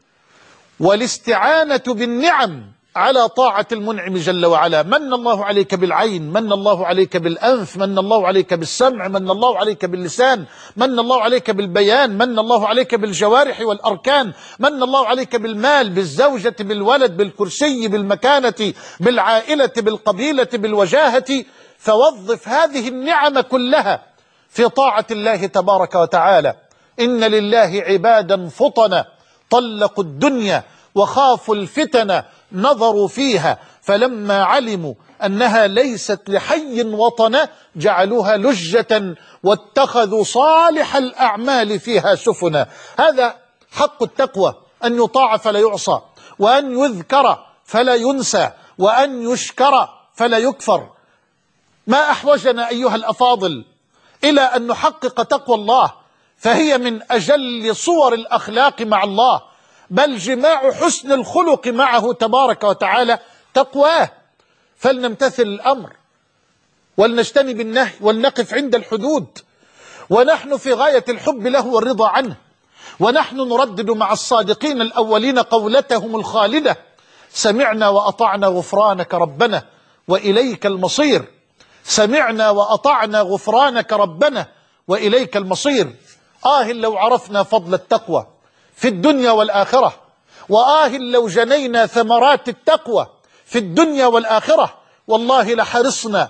والاستعانة بالنعم على طاعة المنعم جل وعلا. من الله عليك بالعين، من الله عليك بالأنف، من الله عليك بالسمع، من الله عليك باللسان، من الله عليك بالبيان، من الله عليك بالجوارح والأركان، من الله عليك بالمال، بالزوجة، بالولد، بالكرسي، بالمكانة، بالعائلة، بالقبيلة، بالوجاهة. فوظف هذه النعم كلها في طاعة الله تبارك وتعالى. إن لله عبادا فطنا طلقوا الدنيا وخافوا الفتن نظروا فيها، فلما علموا أنها ليست لحي وطنا جعلوها لجة واتخذوا صالح الأعمال فيها سفنا. هذا حق التقوى، أن يطاع فلا يعصى، وأن يذكر فلا ينسى، وأن يشكر فلا يكفر. ما أحوجنا أيها الأفاضل إلى أن نحقق تقوى الله، فهي من أجل صور الأخلاق مع الله، بل جماع حسن الخلق معه تبارك وتعالى تقواه. فلنمتثل الأمر ولنجتنب النهي ولنقف عند الحدود، ونحن في غاية الحب له والرضا عنه. ونحن نردد مع الصادقين الأولين قولتهم الخالدة: سمعنا وأطعنا غفرانك ربنا وإليك المصير. سمعنا وأطعنا غفرانك ربنا وإليك المصير. آه لو عرفنا فضل التقوى في الدنيا والآخرة، وآه لو جنينا ثمرات التقوى في الدنيا والآخرة، والله لحرصنا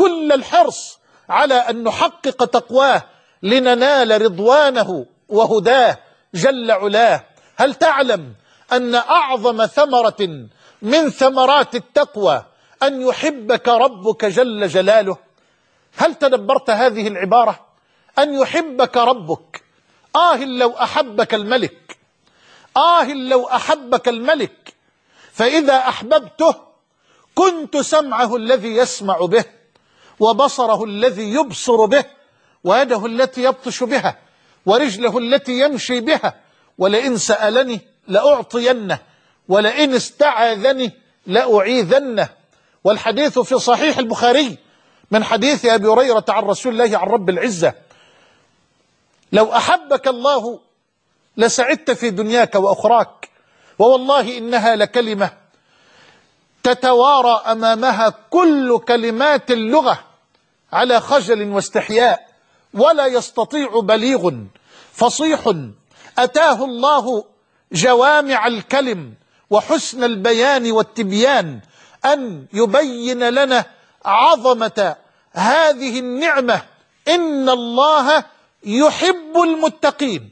كل الحرص على أن نحقق تقواه لننال رضوانه وهداه جل علاه. هل تعلم أن أعظم ثمرة من ثمرات التقوى أن يحبك ربك جل جلاله؟ هل تدبرت هذه العبارة؟ أن يحبك ربك. آه لو أحبك الملك، آه لو أحبك الملك، فإذا أحببته كنت سمعه الذي يسمع به، وبصره الذي يبصر به، ويده التي يبطش بها، ورجله التي يمشي بها، ولئن سألني لأعطينه، ولئن استعاذني لأعيذنه. والحديث في صحيح البخاري من حديث أبي هريرة عن رسول الله عن رب العزة: لو أحبك الله لسعدت في دنياك وأخراك، ووالله إنها لكلمة تتوارى أمامها كل كلمات اللغة على خجل واستحياء، ولا يستطيع بليغ فصيح أتاه الله جوامع الكلم وحسن البيان والتبيان أن يبين لنا عظمة هذه النعمة. إن الله يحب المتقين.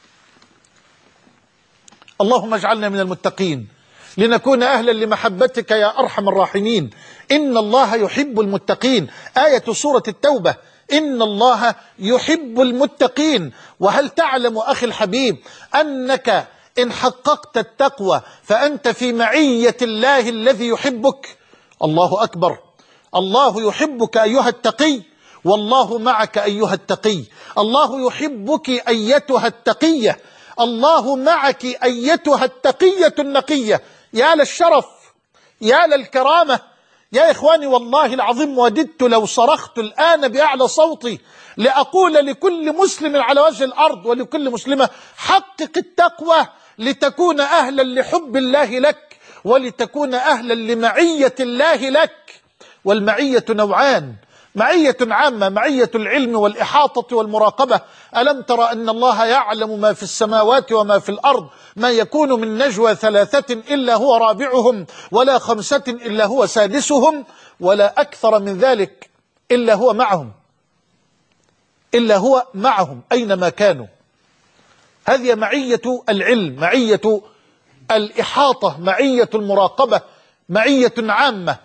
اللهم اجعلنا من المتقين لنكون أهلا لمحبتك يا أرحم الراحمين. إن الله يحب المتقين، آية سورة التوبة، إن الله يحب المتقين. وهل تعلم أخي الحبيب أنك إن حققت التقوى فأنت في معية الله الذي يحبك؟ الله أكبر. الله يحبك أيها التقي، والله معك أيها التقي. الله يحبك أيتها التقية، الله معك أيتها التقية النقية. يا للشرف، يا للكرامة يا إخواني. والله العظيم وددت لو صرخت الآن بأعلى صوتي لأقول لكل مسلم على وجه الأرض ولكل مسلمة: حقق التقوى لتكون أهلا لحب الله لك، ولتكون أهلا لمعية الله لك. والمعية نوعان: معية عامة، معية العلم والإحاطة والمراقبة. ألم ترى أن الله يعلم ما في السماوات وما في الأرض؟ ما يكون من نجوى ثلاثة إلا هو رابعهم، ولا خمسة إلا هو سادسهم، ولا أكثر من ذلك إلا هو معهم، إلا هو معهم أينما كانوا. هذه معية العلم، معية الإحاطة، معية المراقبة، معية عامة.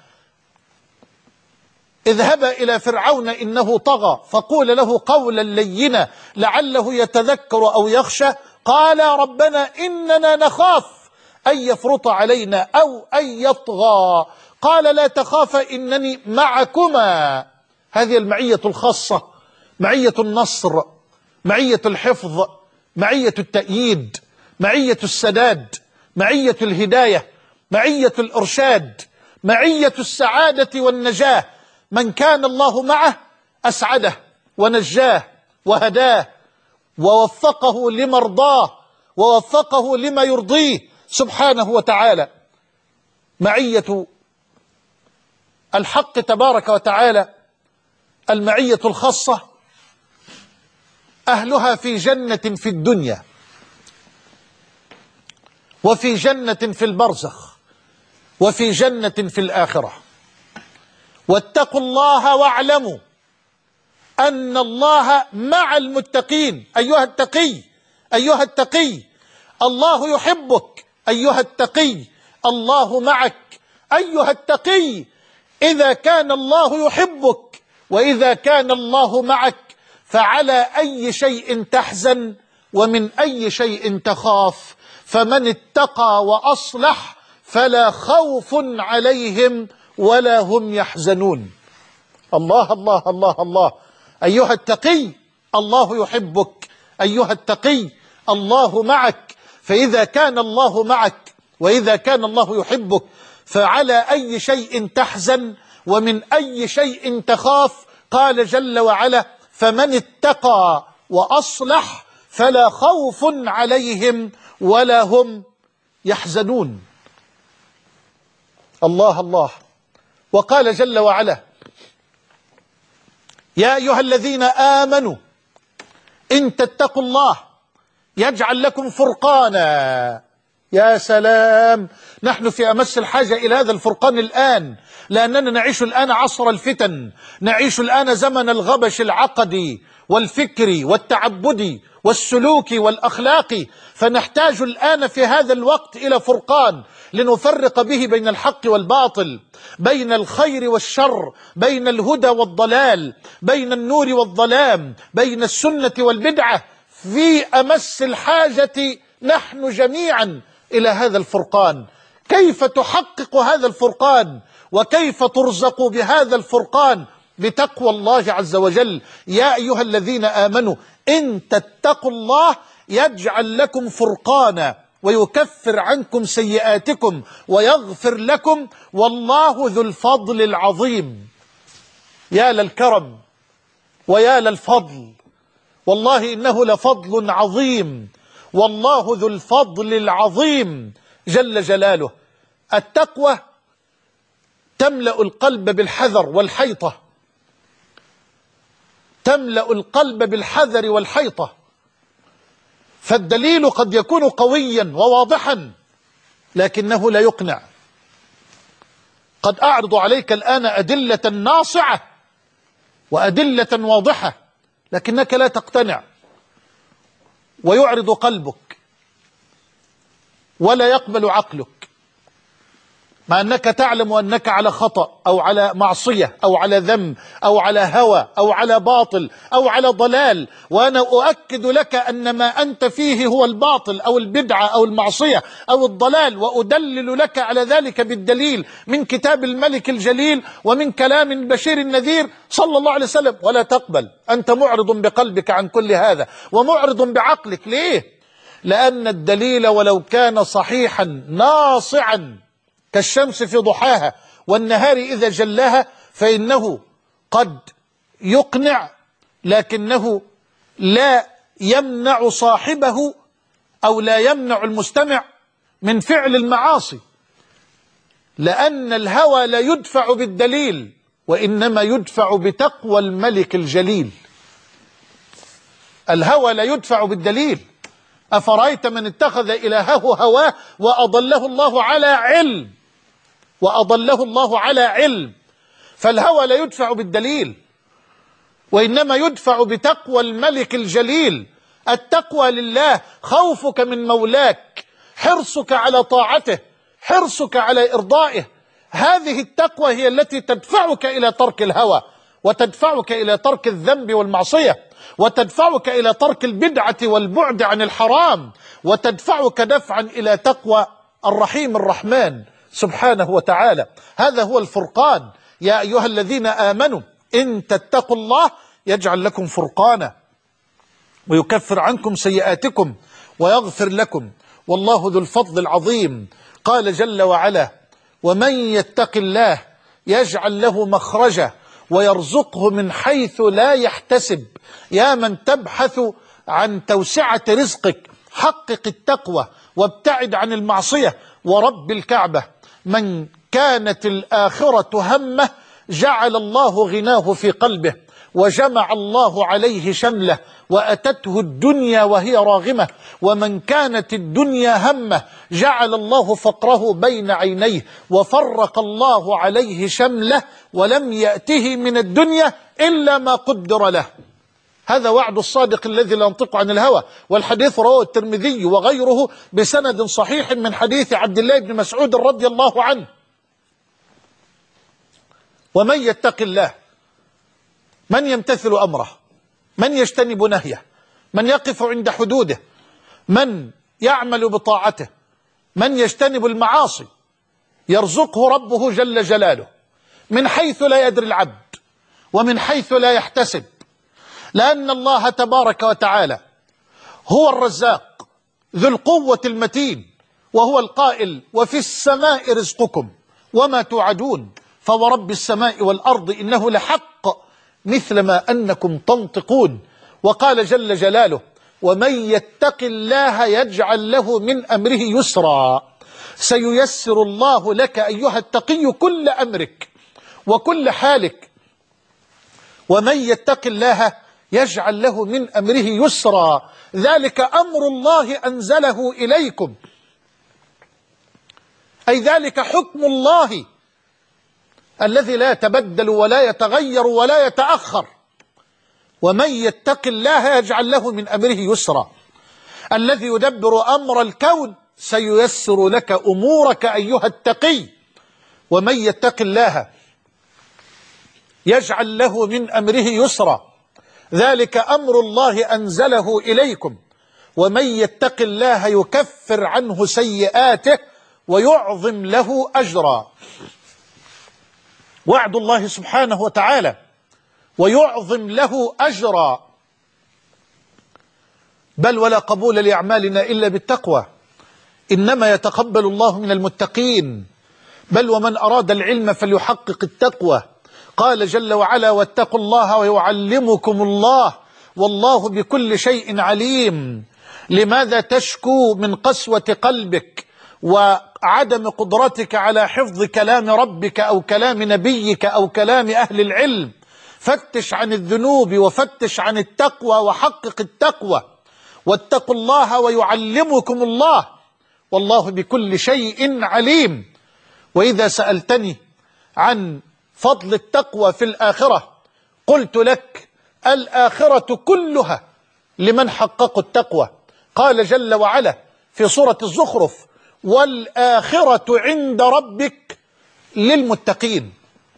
اذهبا إلى فرعون إنه طغى فقول له قولا لينا لعله يتذكر أو يخشى. قال ربنا إننا نخاف أن يفرط علينا أو أن يطغى. قال لا تخافا إنني معكما. هذه المعية الخاصة، معية النصر، معية الحفظ، معية التأييد، معية السداد، معية الهداية، معية الإرشاد، معية السعادة والنجاة. من كان الله معه أسعده ونجاه وهداه ووفقه لمرضاه ووفقه لما يرضيه سبحانه وتعالى. معية الحق تبارك وتعالى، المعية الخاصة، أهلها في جنة في الدنيا وفي جنة في البرزخ وفي جنة في الآخرة. واتقوا الله واعلموا أن الله مع المتقين. أيها التقي، أيها التقي، الله يحبك. أيها التقي، الله معك. أيها التقي، إذا كان الله يحبك وإذا كان الله معك فعلى أي شيء تحزن ومن أي شيء تخاف؟ فمن اتقى وأصلح فلا خوف عليهم ولا هم يحزنون. الله الله الله الله. أيها التقي، الله يحبك. أيها التقي، الله معك. فإذا كان الله معك وإذا كان الله يحبك فعلى أي شيء تحزن ومن أي شيء تخاف؟ قال جل وعلا: فمن اتقى وأصلح فلا خوف عليهم ولا هم يحزنون. الله الله. وقال جل وعلا: يا أيها الذين آمنوا إن تتقوا الله يجعل لكم فرقانا يا سلام، نحن في أمس الحاجة إلى هذا الفرقان الآن، لأننا نعيش الآن عصر الفتن، نعيش الآن زمن الغبش العقدي والفكري والتعبدي والسلوكي والأخلاقي، فنحتاج الآن في هذا الوقت إلى فرقان لنفرق به بين الحق والباطل، بين الخير والشر، بين الهدى والضلال، بين النور والظلام، بين السنة والبدعة. في أمس الحاجة نحن جميعا إلى هذا الفرقان. كيف تحقق هذا الفرقان وكيف ترزق بهذا الفرقان؟ بتقوى الله عز وجل. يا أيها الذين آمنوا إن تتقوا الله يجعل لكم فرقانا ويكفر عنكم سيئاتكم ويغفر لكم والله ذو الفضل العظيم. يا للكرم ويا للفضل، والله إنه لفضل عظيم، والله ذو الفضل العظيم جل جلاله. التقوى تملأ القلب بالحذر والحيطة، تملأ القلب بالحذر والحيطة. فالدليل قد يكون قويا وواضحا لكنه لا يقنع. قد أعرض عليك الآن أدلة ناصعة وأدلة واضحة لكنك لا تقتنع، ويعرض قلبك ولا يقبل عقلك، مع أنك تعلم أنك على خطأ أو على معصية أو على ذنب أو على هوى أو على باطل أو على ضلال. وأنا أؤكد لك أن ما أنت فيه هو الباطل أو البدعة أو المعصية أو الضلال، وأدلل لك على ذلك بالدليل من كتاب الملك الجليل ومن كلام البشير النذير صلى الله عليه وسلم. ولا تقبل، أنت معرض بقلبك عن كل هذا ومعرض بعقلك. ليه؟ لأن الدليل ولو كان صحيحا ناصعا كالشمس في ضحاها والنهار إذا جلاها فإنه قد يقنع، لكنه لا يمنع صاحبه أو لا يمنع المستمع من فعل المعاصي، لأن الهوى لا يدفع بالدليل وإنما يدفع بتقوى الملك الجليل. الهوى لا يدفع بالدليل. أفرأيت من اتخذ إلهه هواه وأضله الله على علم وأضله الله على علم. فالهوى لا يدفع بالدليل وإنما يدفع بتقوى الملك الجليل. التقوى لله، خوفك من مولاك، حرصك على طاعته، حرصك على إرضائه. هذه التقوى هي التي تدفعك إلى ترك الهوى وتدفعك إلى ترك الذنب والمعصية وتدفعك إلى ترك البدعة والبعد عن الحرام وتدفعك دفعا إلى تقوى الرحيم الرحمن سبحانه وتعالى. هذا هو الفرقان. يا أيها الذين آمنوا إن تتقوا الله يجعل لكم فرقانا ويكفر عنكم سيئاتكم ويغفر لكم والله ذو الفضل العظيم. قال جل وعلا: ومن يتق الله يجعل له مخرجا ويرزقه من حيث لا يحتسب. يا من تبحث عن توسعة رزقك، حقق التقوى وابتعد عن المعصية. ورب الكعبة من كانت الآخرة همه جعل الله غناه في قلبه وجمع الله عليه شمله وأتته الدنيا وهي راغمة. ومن كانت الدنيا همه جعل الله فقره بين عينيه وفرق الله عليه شمله ولم يأته من الدنيا إلا ما قدر له. هذا وعد الصادق الذي لا ينطق عن الهوى. والحديث رواه الترمذي وغيره بسند صحيح من حديث عبد الله بن مسعود رضي الله عنه: ومن يتق الله، من يمتثل أمره، من يجتنب نهيه، من يقف عند حدوده، من يعمل بطاعته، من يجتنب المعاصي، يرزقه ربه جل جلاله من حيث لا يدري العبد ومن حيث لا يحتسب. لأن الله تبارك وتعالى هو الرزاق ذو القوة المتين، وهو القائل: وفي السماء رزقكم وما توعدون فورب السماء والأرض إنه لحق مثل ما أنكم تنطقون. وقال جل جلاله: ومن يتق الله يجعل له من أمره يسرا. سييسر الله لك أيها التقي كل أمرك وكل حالك. ومن يتق الله يجعل له من أمره يسرا، ذلك أمر الله أنزله إليكم أي ذلك حكم الله الذي لا يتبدل ولا يتغير ولا يتأخر. ومن يتق الله يجعل له من أمره يسرا. الذي يدبر أمر الكون سييسر لك أمورك أيها التقي. ومن يتق الله يجعل له من أمره يسرا، ذلك أمر الله أنزله إليكم. ومن يتق الله يكفر عنه سيئاته ويعظم له أجرا. وعد الله سبحانه وتعالى ويعظم له أجرا. بل ولا قبول لأعمالنا إلا بالتقوى، إنما يتقبل الله من المتقين. بل ومن أراد العلم فليحقق التقوى. قال جل وعلا: واتقوا الله ويعلمكم الله والله بكل شيء عليم. لماذا تشكو من قسوة قلبك وعدم قدرتك على حفظ كلام ربك أو كلام نبيك أو كلام أهل العلم؟ فتش عن الذنوب وفتش عن التقوى وحقق التقوى. واتقوا الله ويعلمكم الله والله بكل شيء عليم. وإذا سألتني عن فضل التقوى في الآخرة قلت لك: الآخرة كلها لمن حققوا التقوى. قال جل وعلا في سورة الزخرف: والآخرة عند ربك للمتقين.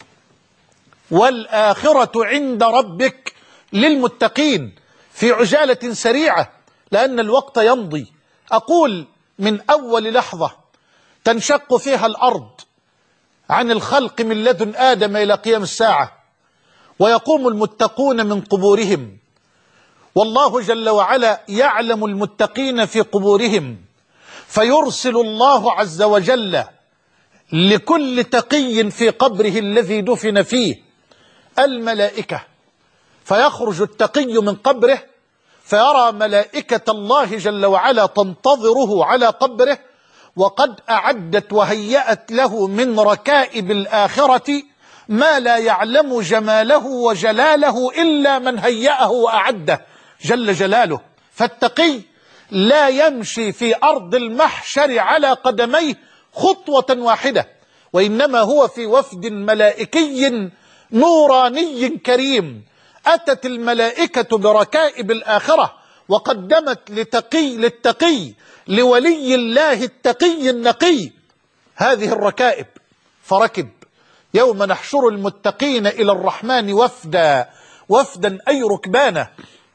والآخرة عند ربك للمتقين. في عجالة سريعة لأن الوقت يمضي، أقول: من أول لحظة تنشق فيها الأرض عن الخلق من لدن آدم إلى قيام الساعة، ويقوم المتقون من قبورهم، والله جل وعلا يعلم المتقين في قبورهم، فيرسل الله عز وجل لكل تقي في قبره الذي دفن فيه الملائكة، فيخرج التقي من قبره فيرى ملائكة الله جل وعلا تنتظره على قبره، وقد أعدت وهيأت له من ركائب الآخرة ما لا يعلم جماله وجلاله إلا من هيأه وأعده جل جلاله. فالتقي لا يمشي في أرض المحشر على قدميه خطوة واحدة، وإنما هو في وفد ملائكي نوراني كريم. أتت الملائكة بركائب الآخرة وقدمت لتقي للتقي لولي الله التقي النقي هذه الركائب، فركب. يوم نحشر المتقين إلى الرحمن وفدا. وفدا أي ركبانا.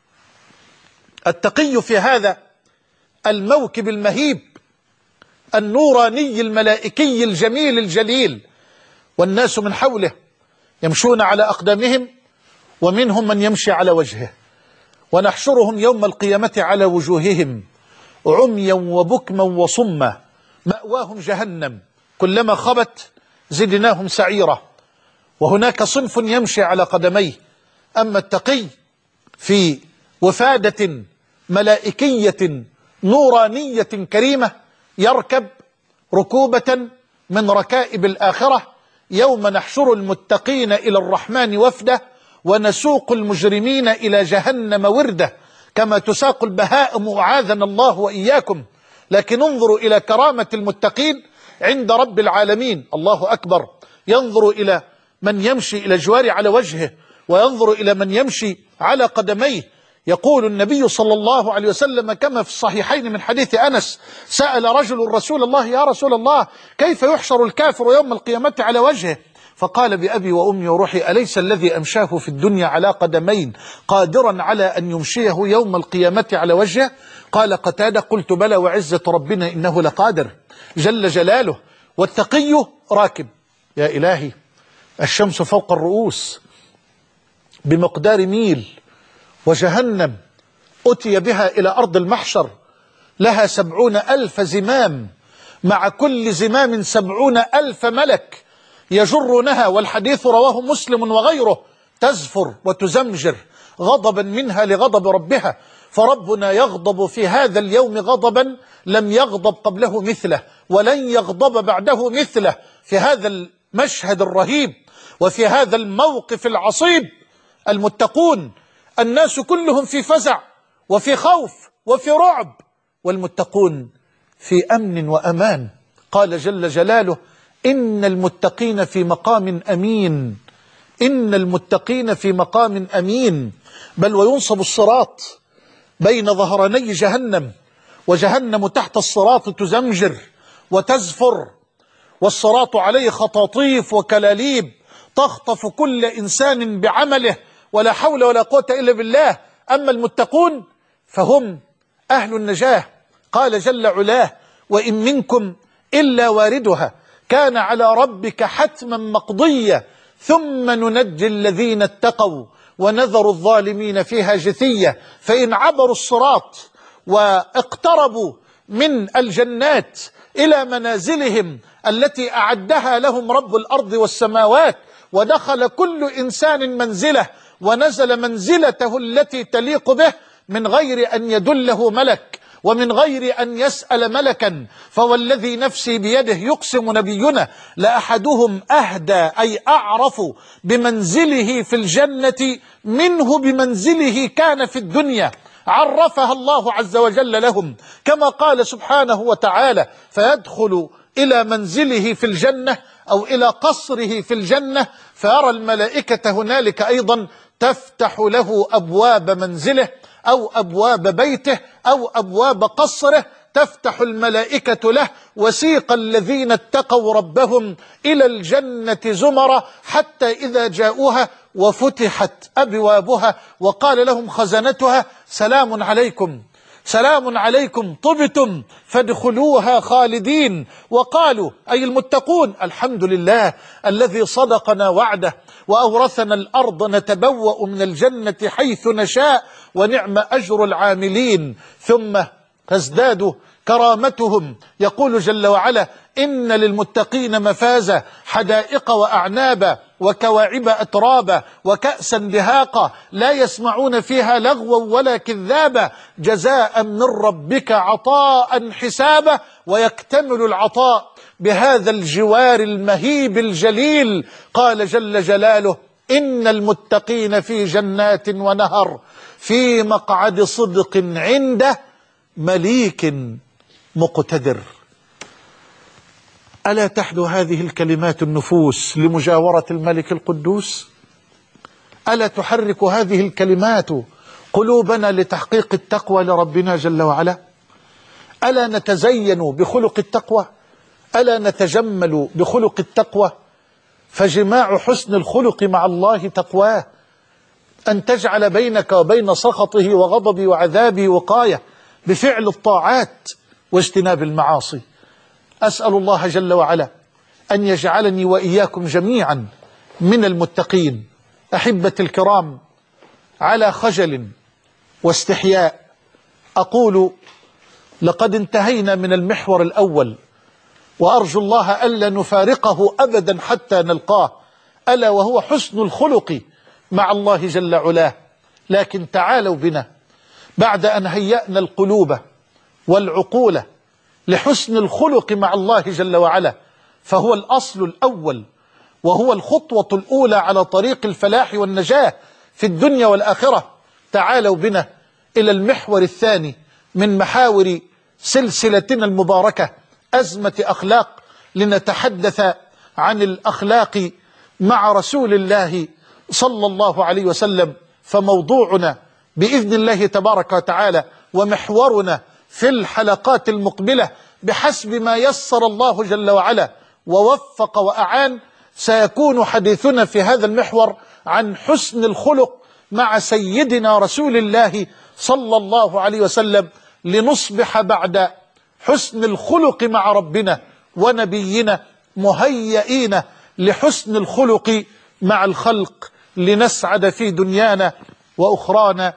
التقي في هذا الموكب المهيب النوراني الملائكي الجميل الجليل، والناس من حوله يمشون على أقدامهم، ومنهم من يمشي على وجهه. ونحشرهم يوم القيامة على وجوههم عميا وبكما وصما، مأواهم جهنم كلما خبت زدناهم سعيرا. وهناك صنف يمشي على قدميه. أما التقي في وفادة ملائكية نورانية كريمة يركب ركوبة من ركائب الآخرة. يوم نحشر المتقين إلى الرحمن وفدا ونسوق المجرمين إلى جهنم وردا، كما تساق البهائم أعاذنا الله وإياكم. لكن انظروا إلى كرامة المتقين عند رب العالمين. الله أكبر. ينظر إلى من يمشي إلى جوار على وجهه، وينظر إلى من يمشي على قدميه. يقول النبي صلى الله عليه وسلم كما في الصحيحين من حديث أنس: سأل رجل رسول الله: يا رسول الله، كيف يحشر الكافر يوم القيامة على وجهه؟ فقال: بأبي وأمي وروحي، أليس الذي أمشاه في الدنيا على قدمين قادرا على أن يمشيه يوم القيامة على وجهه؟ قال قتادة: قلت بلى وعزة ربنا إنه لقادر جل جلاله. والتقي راكب. يا إلهي، الشمس فوق الرؤوس بمقدار ميل، وجهنم أتي بها إلى أرض المحشر لها سبعون ألف زمام، مع كل زمام سبعون ألف ملك يجرونها. والحديث رواه مسلم وغيره. تزفر وتزمجر غضبا منها لغضب ربها، فربنا يغضب في هذا اليوم غضبا لم يغضب قبله مثله ولن يغضب بعده مثله. في هذا المشهد الرهيب وفي هذا الموقف العصيب المتقون الناس كلهم في فزع وفي خوف وفي رعب، والمتقون في أمن وأمان. قال جل جلاله: إن المتقين في مقام أمين، إن المتقين في مقام أمين. بل وينصب الصراط بين ظهراني جهنم، وجهنم تحت الصراط تزمجر وتزفر، والصراط عليه خطاطيف وكلاليب تخطف كل إنسان بعمله، ولا حول ولا قوة إلا بالله. أما المتقون فهم أهل النجاة. قال جل علاه: وإن منكم إلا واردها كان على ربك حتما مقضيا ثم ننجي الذين اتقوا ونذر الظالمين فيها جثية. فإن عبروا الصراط واقتربوا من الجنات إلى منازلهم التي أعدها لهم رب الأرض والسماوات، ودخل كل إنسان منزله ونزل منزلته التي تليق به من غير أن يدله ملك ومن غير أن يسأل ملكا، فوالذي نفسي بيده يقسم نبينا لأحدهم أهدى أي أعرف بمنزله في الجنة منه بمنزله كان في الدنيا، عرفها الله عز وجل لهم، كما قال سبحانه وتعالى: فيدخل إلى منزله في الجنة أو إلى قصره في الجنة فيرى الملائكة هنالك أيضا تفتح له أبواب منزله أو أبواب بيته أو أبواب قصره، تفتح الملائكة له. وسيق الذين اتقوا ربهم إلى الجنة زمرا حتى إذا جاءوها وفتحت أبوابها وقال لهم خزنتها: سلام عليكم سلام عليكم طبتم فادخلوها خالدين. وقالوا أي المتقون: الحمد لله الذي صدقنا وعده وأورثنا الأرض نتبوأ من الجنة حيث نشاء ونعم أجر العاملين. ثم تزداد كرامتهم، يقول جل وعلا: إن للمتقين مفازا حدائق وأعنابا وكواعب أترابا وكأسا دهاقا لا يسمعون فيها لغوا ولا كذابا جزاء من ربك عطاء حسابا. ويكتمل العطاء بهذا الجوار المهيب الجليل. قال جل جلاله: إن المتقين في جنات ونهر في مقعد صدق عند مليك مقتدر. ألا تحدو هذه الكلمات النفوس لمجاورة الملك القدوس؟ ألا تحرك هذه الكلمات قلوبنا لتحقيق التقوى لربنا جل وعلا؟ ألا نتزين بخلق التقوى؟ ألا نتجمل بخلق التقوى؟ فجماع حسن الخلق مع الله تقواه، أن تجعل بينك وبين سخطه وغضبه وعذابه وقاية بفعل الطاعات واجتناب المعاصي. أسأل الله جل وعلا أن يجعلني وإياكم جميعا من المتقين. أحبتي الكرام، على خجل واستحياء أقول: لقد انتهينا من المحور الأول، وأرجو الله ألا نفارقه أبدا حتى نلقاه، ألا وهو حسن الخلق مع الله جل علاه. لكن تعالوا بنا بعد أن هيأنا القلوب والعقول لحسن الخلق مع الله جل وعلا، فهو الأصل الأول وهو الخطوة الأولى على طريق الفلاح والنجاة في الدنيا والآخرة. تعالوا بنا إلى المحور الثاني من محاور سلسلتنا المباركة، أزمة أخلاق، لنتحدث عن الأخلاق مع رسول الله صلى الله عليه وسلم. فموضوعنا بإذن الله تبارك وتعالى ومحورنا في الحلقات المقبلة بحسب ما يسر الله جل وعلا ووفق وأعان، سيكون حديثنا في هذا المحور عن حسن الخلق مع سيدنا رسول الله صلى الله عليه وسلم، لنصبح بعد حسن الخلق مع ربنا ونبينا مهيئين لحسن الخلق مع الخلق، لنسعد في دنيانا وأخرانا.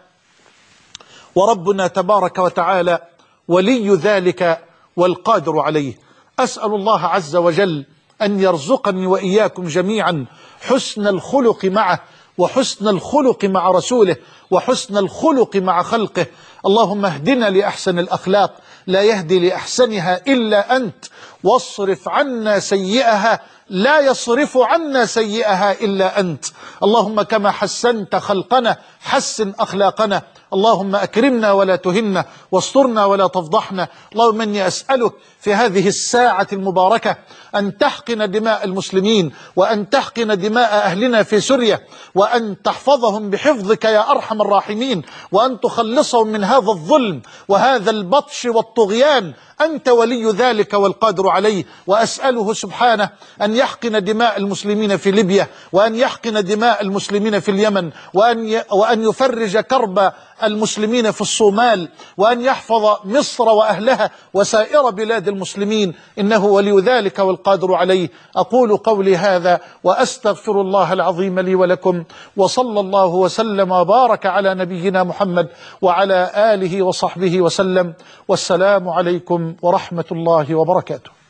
وربنا تبارك وتعالى ولي ذلك والقادر عليه. أسأل الله عز وجل أن يرزقني وإياكم جميعا حسن الخلق معه، وحسن الخلق مع رسوله، وحسن الخلق مع خلقه. اللهم اهدنا لأحسن الأخلاق، لا يهدي لأحسنها إلا أنت، واصرف عنا سيئها، لا يصرف عنا سيئها إلا أنت. اللهم كما حسنت خلقنا حسن أخلاقنا، اللهم أكرمنا ولا تهنا، واسترنا ولا تفضحنا. اللهم إني أسألك في هذه الساعة المباركة أن تحقن دماء المسلمين، وأن تحقن دماء أهلنا في سوريا، وأن تحفظهم بحفظك يا أرحم الراحمين، وأن تخلصهم من هذا الظلم وهذا البطش والطغيان. أنت ولي ذلك والقادر عليه. وأسأله سبحانه أن يحقن دماء المسلمين في ليبيا، وأن يحقن دماء المسلمين في اليمن، وأن وأن يفرج كرب المسلمين في الصومال، وأن يحفظ مصر وأهلها وسائر بلاد المسلمين، إنه ولي ذلك والقادر عليه. أقول قولي هذا وأستغفر الله العظيم لي ولكم، وصلى الله وسلم وبارك على نبينا محمد وعلى آله وصحبه وسلم، والسلام عليكم ورحمة الله وبركاته.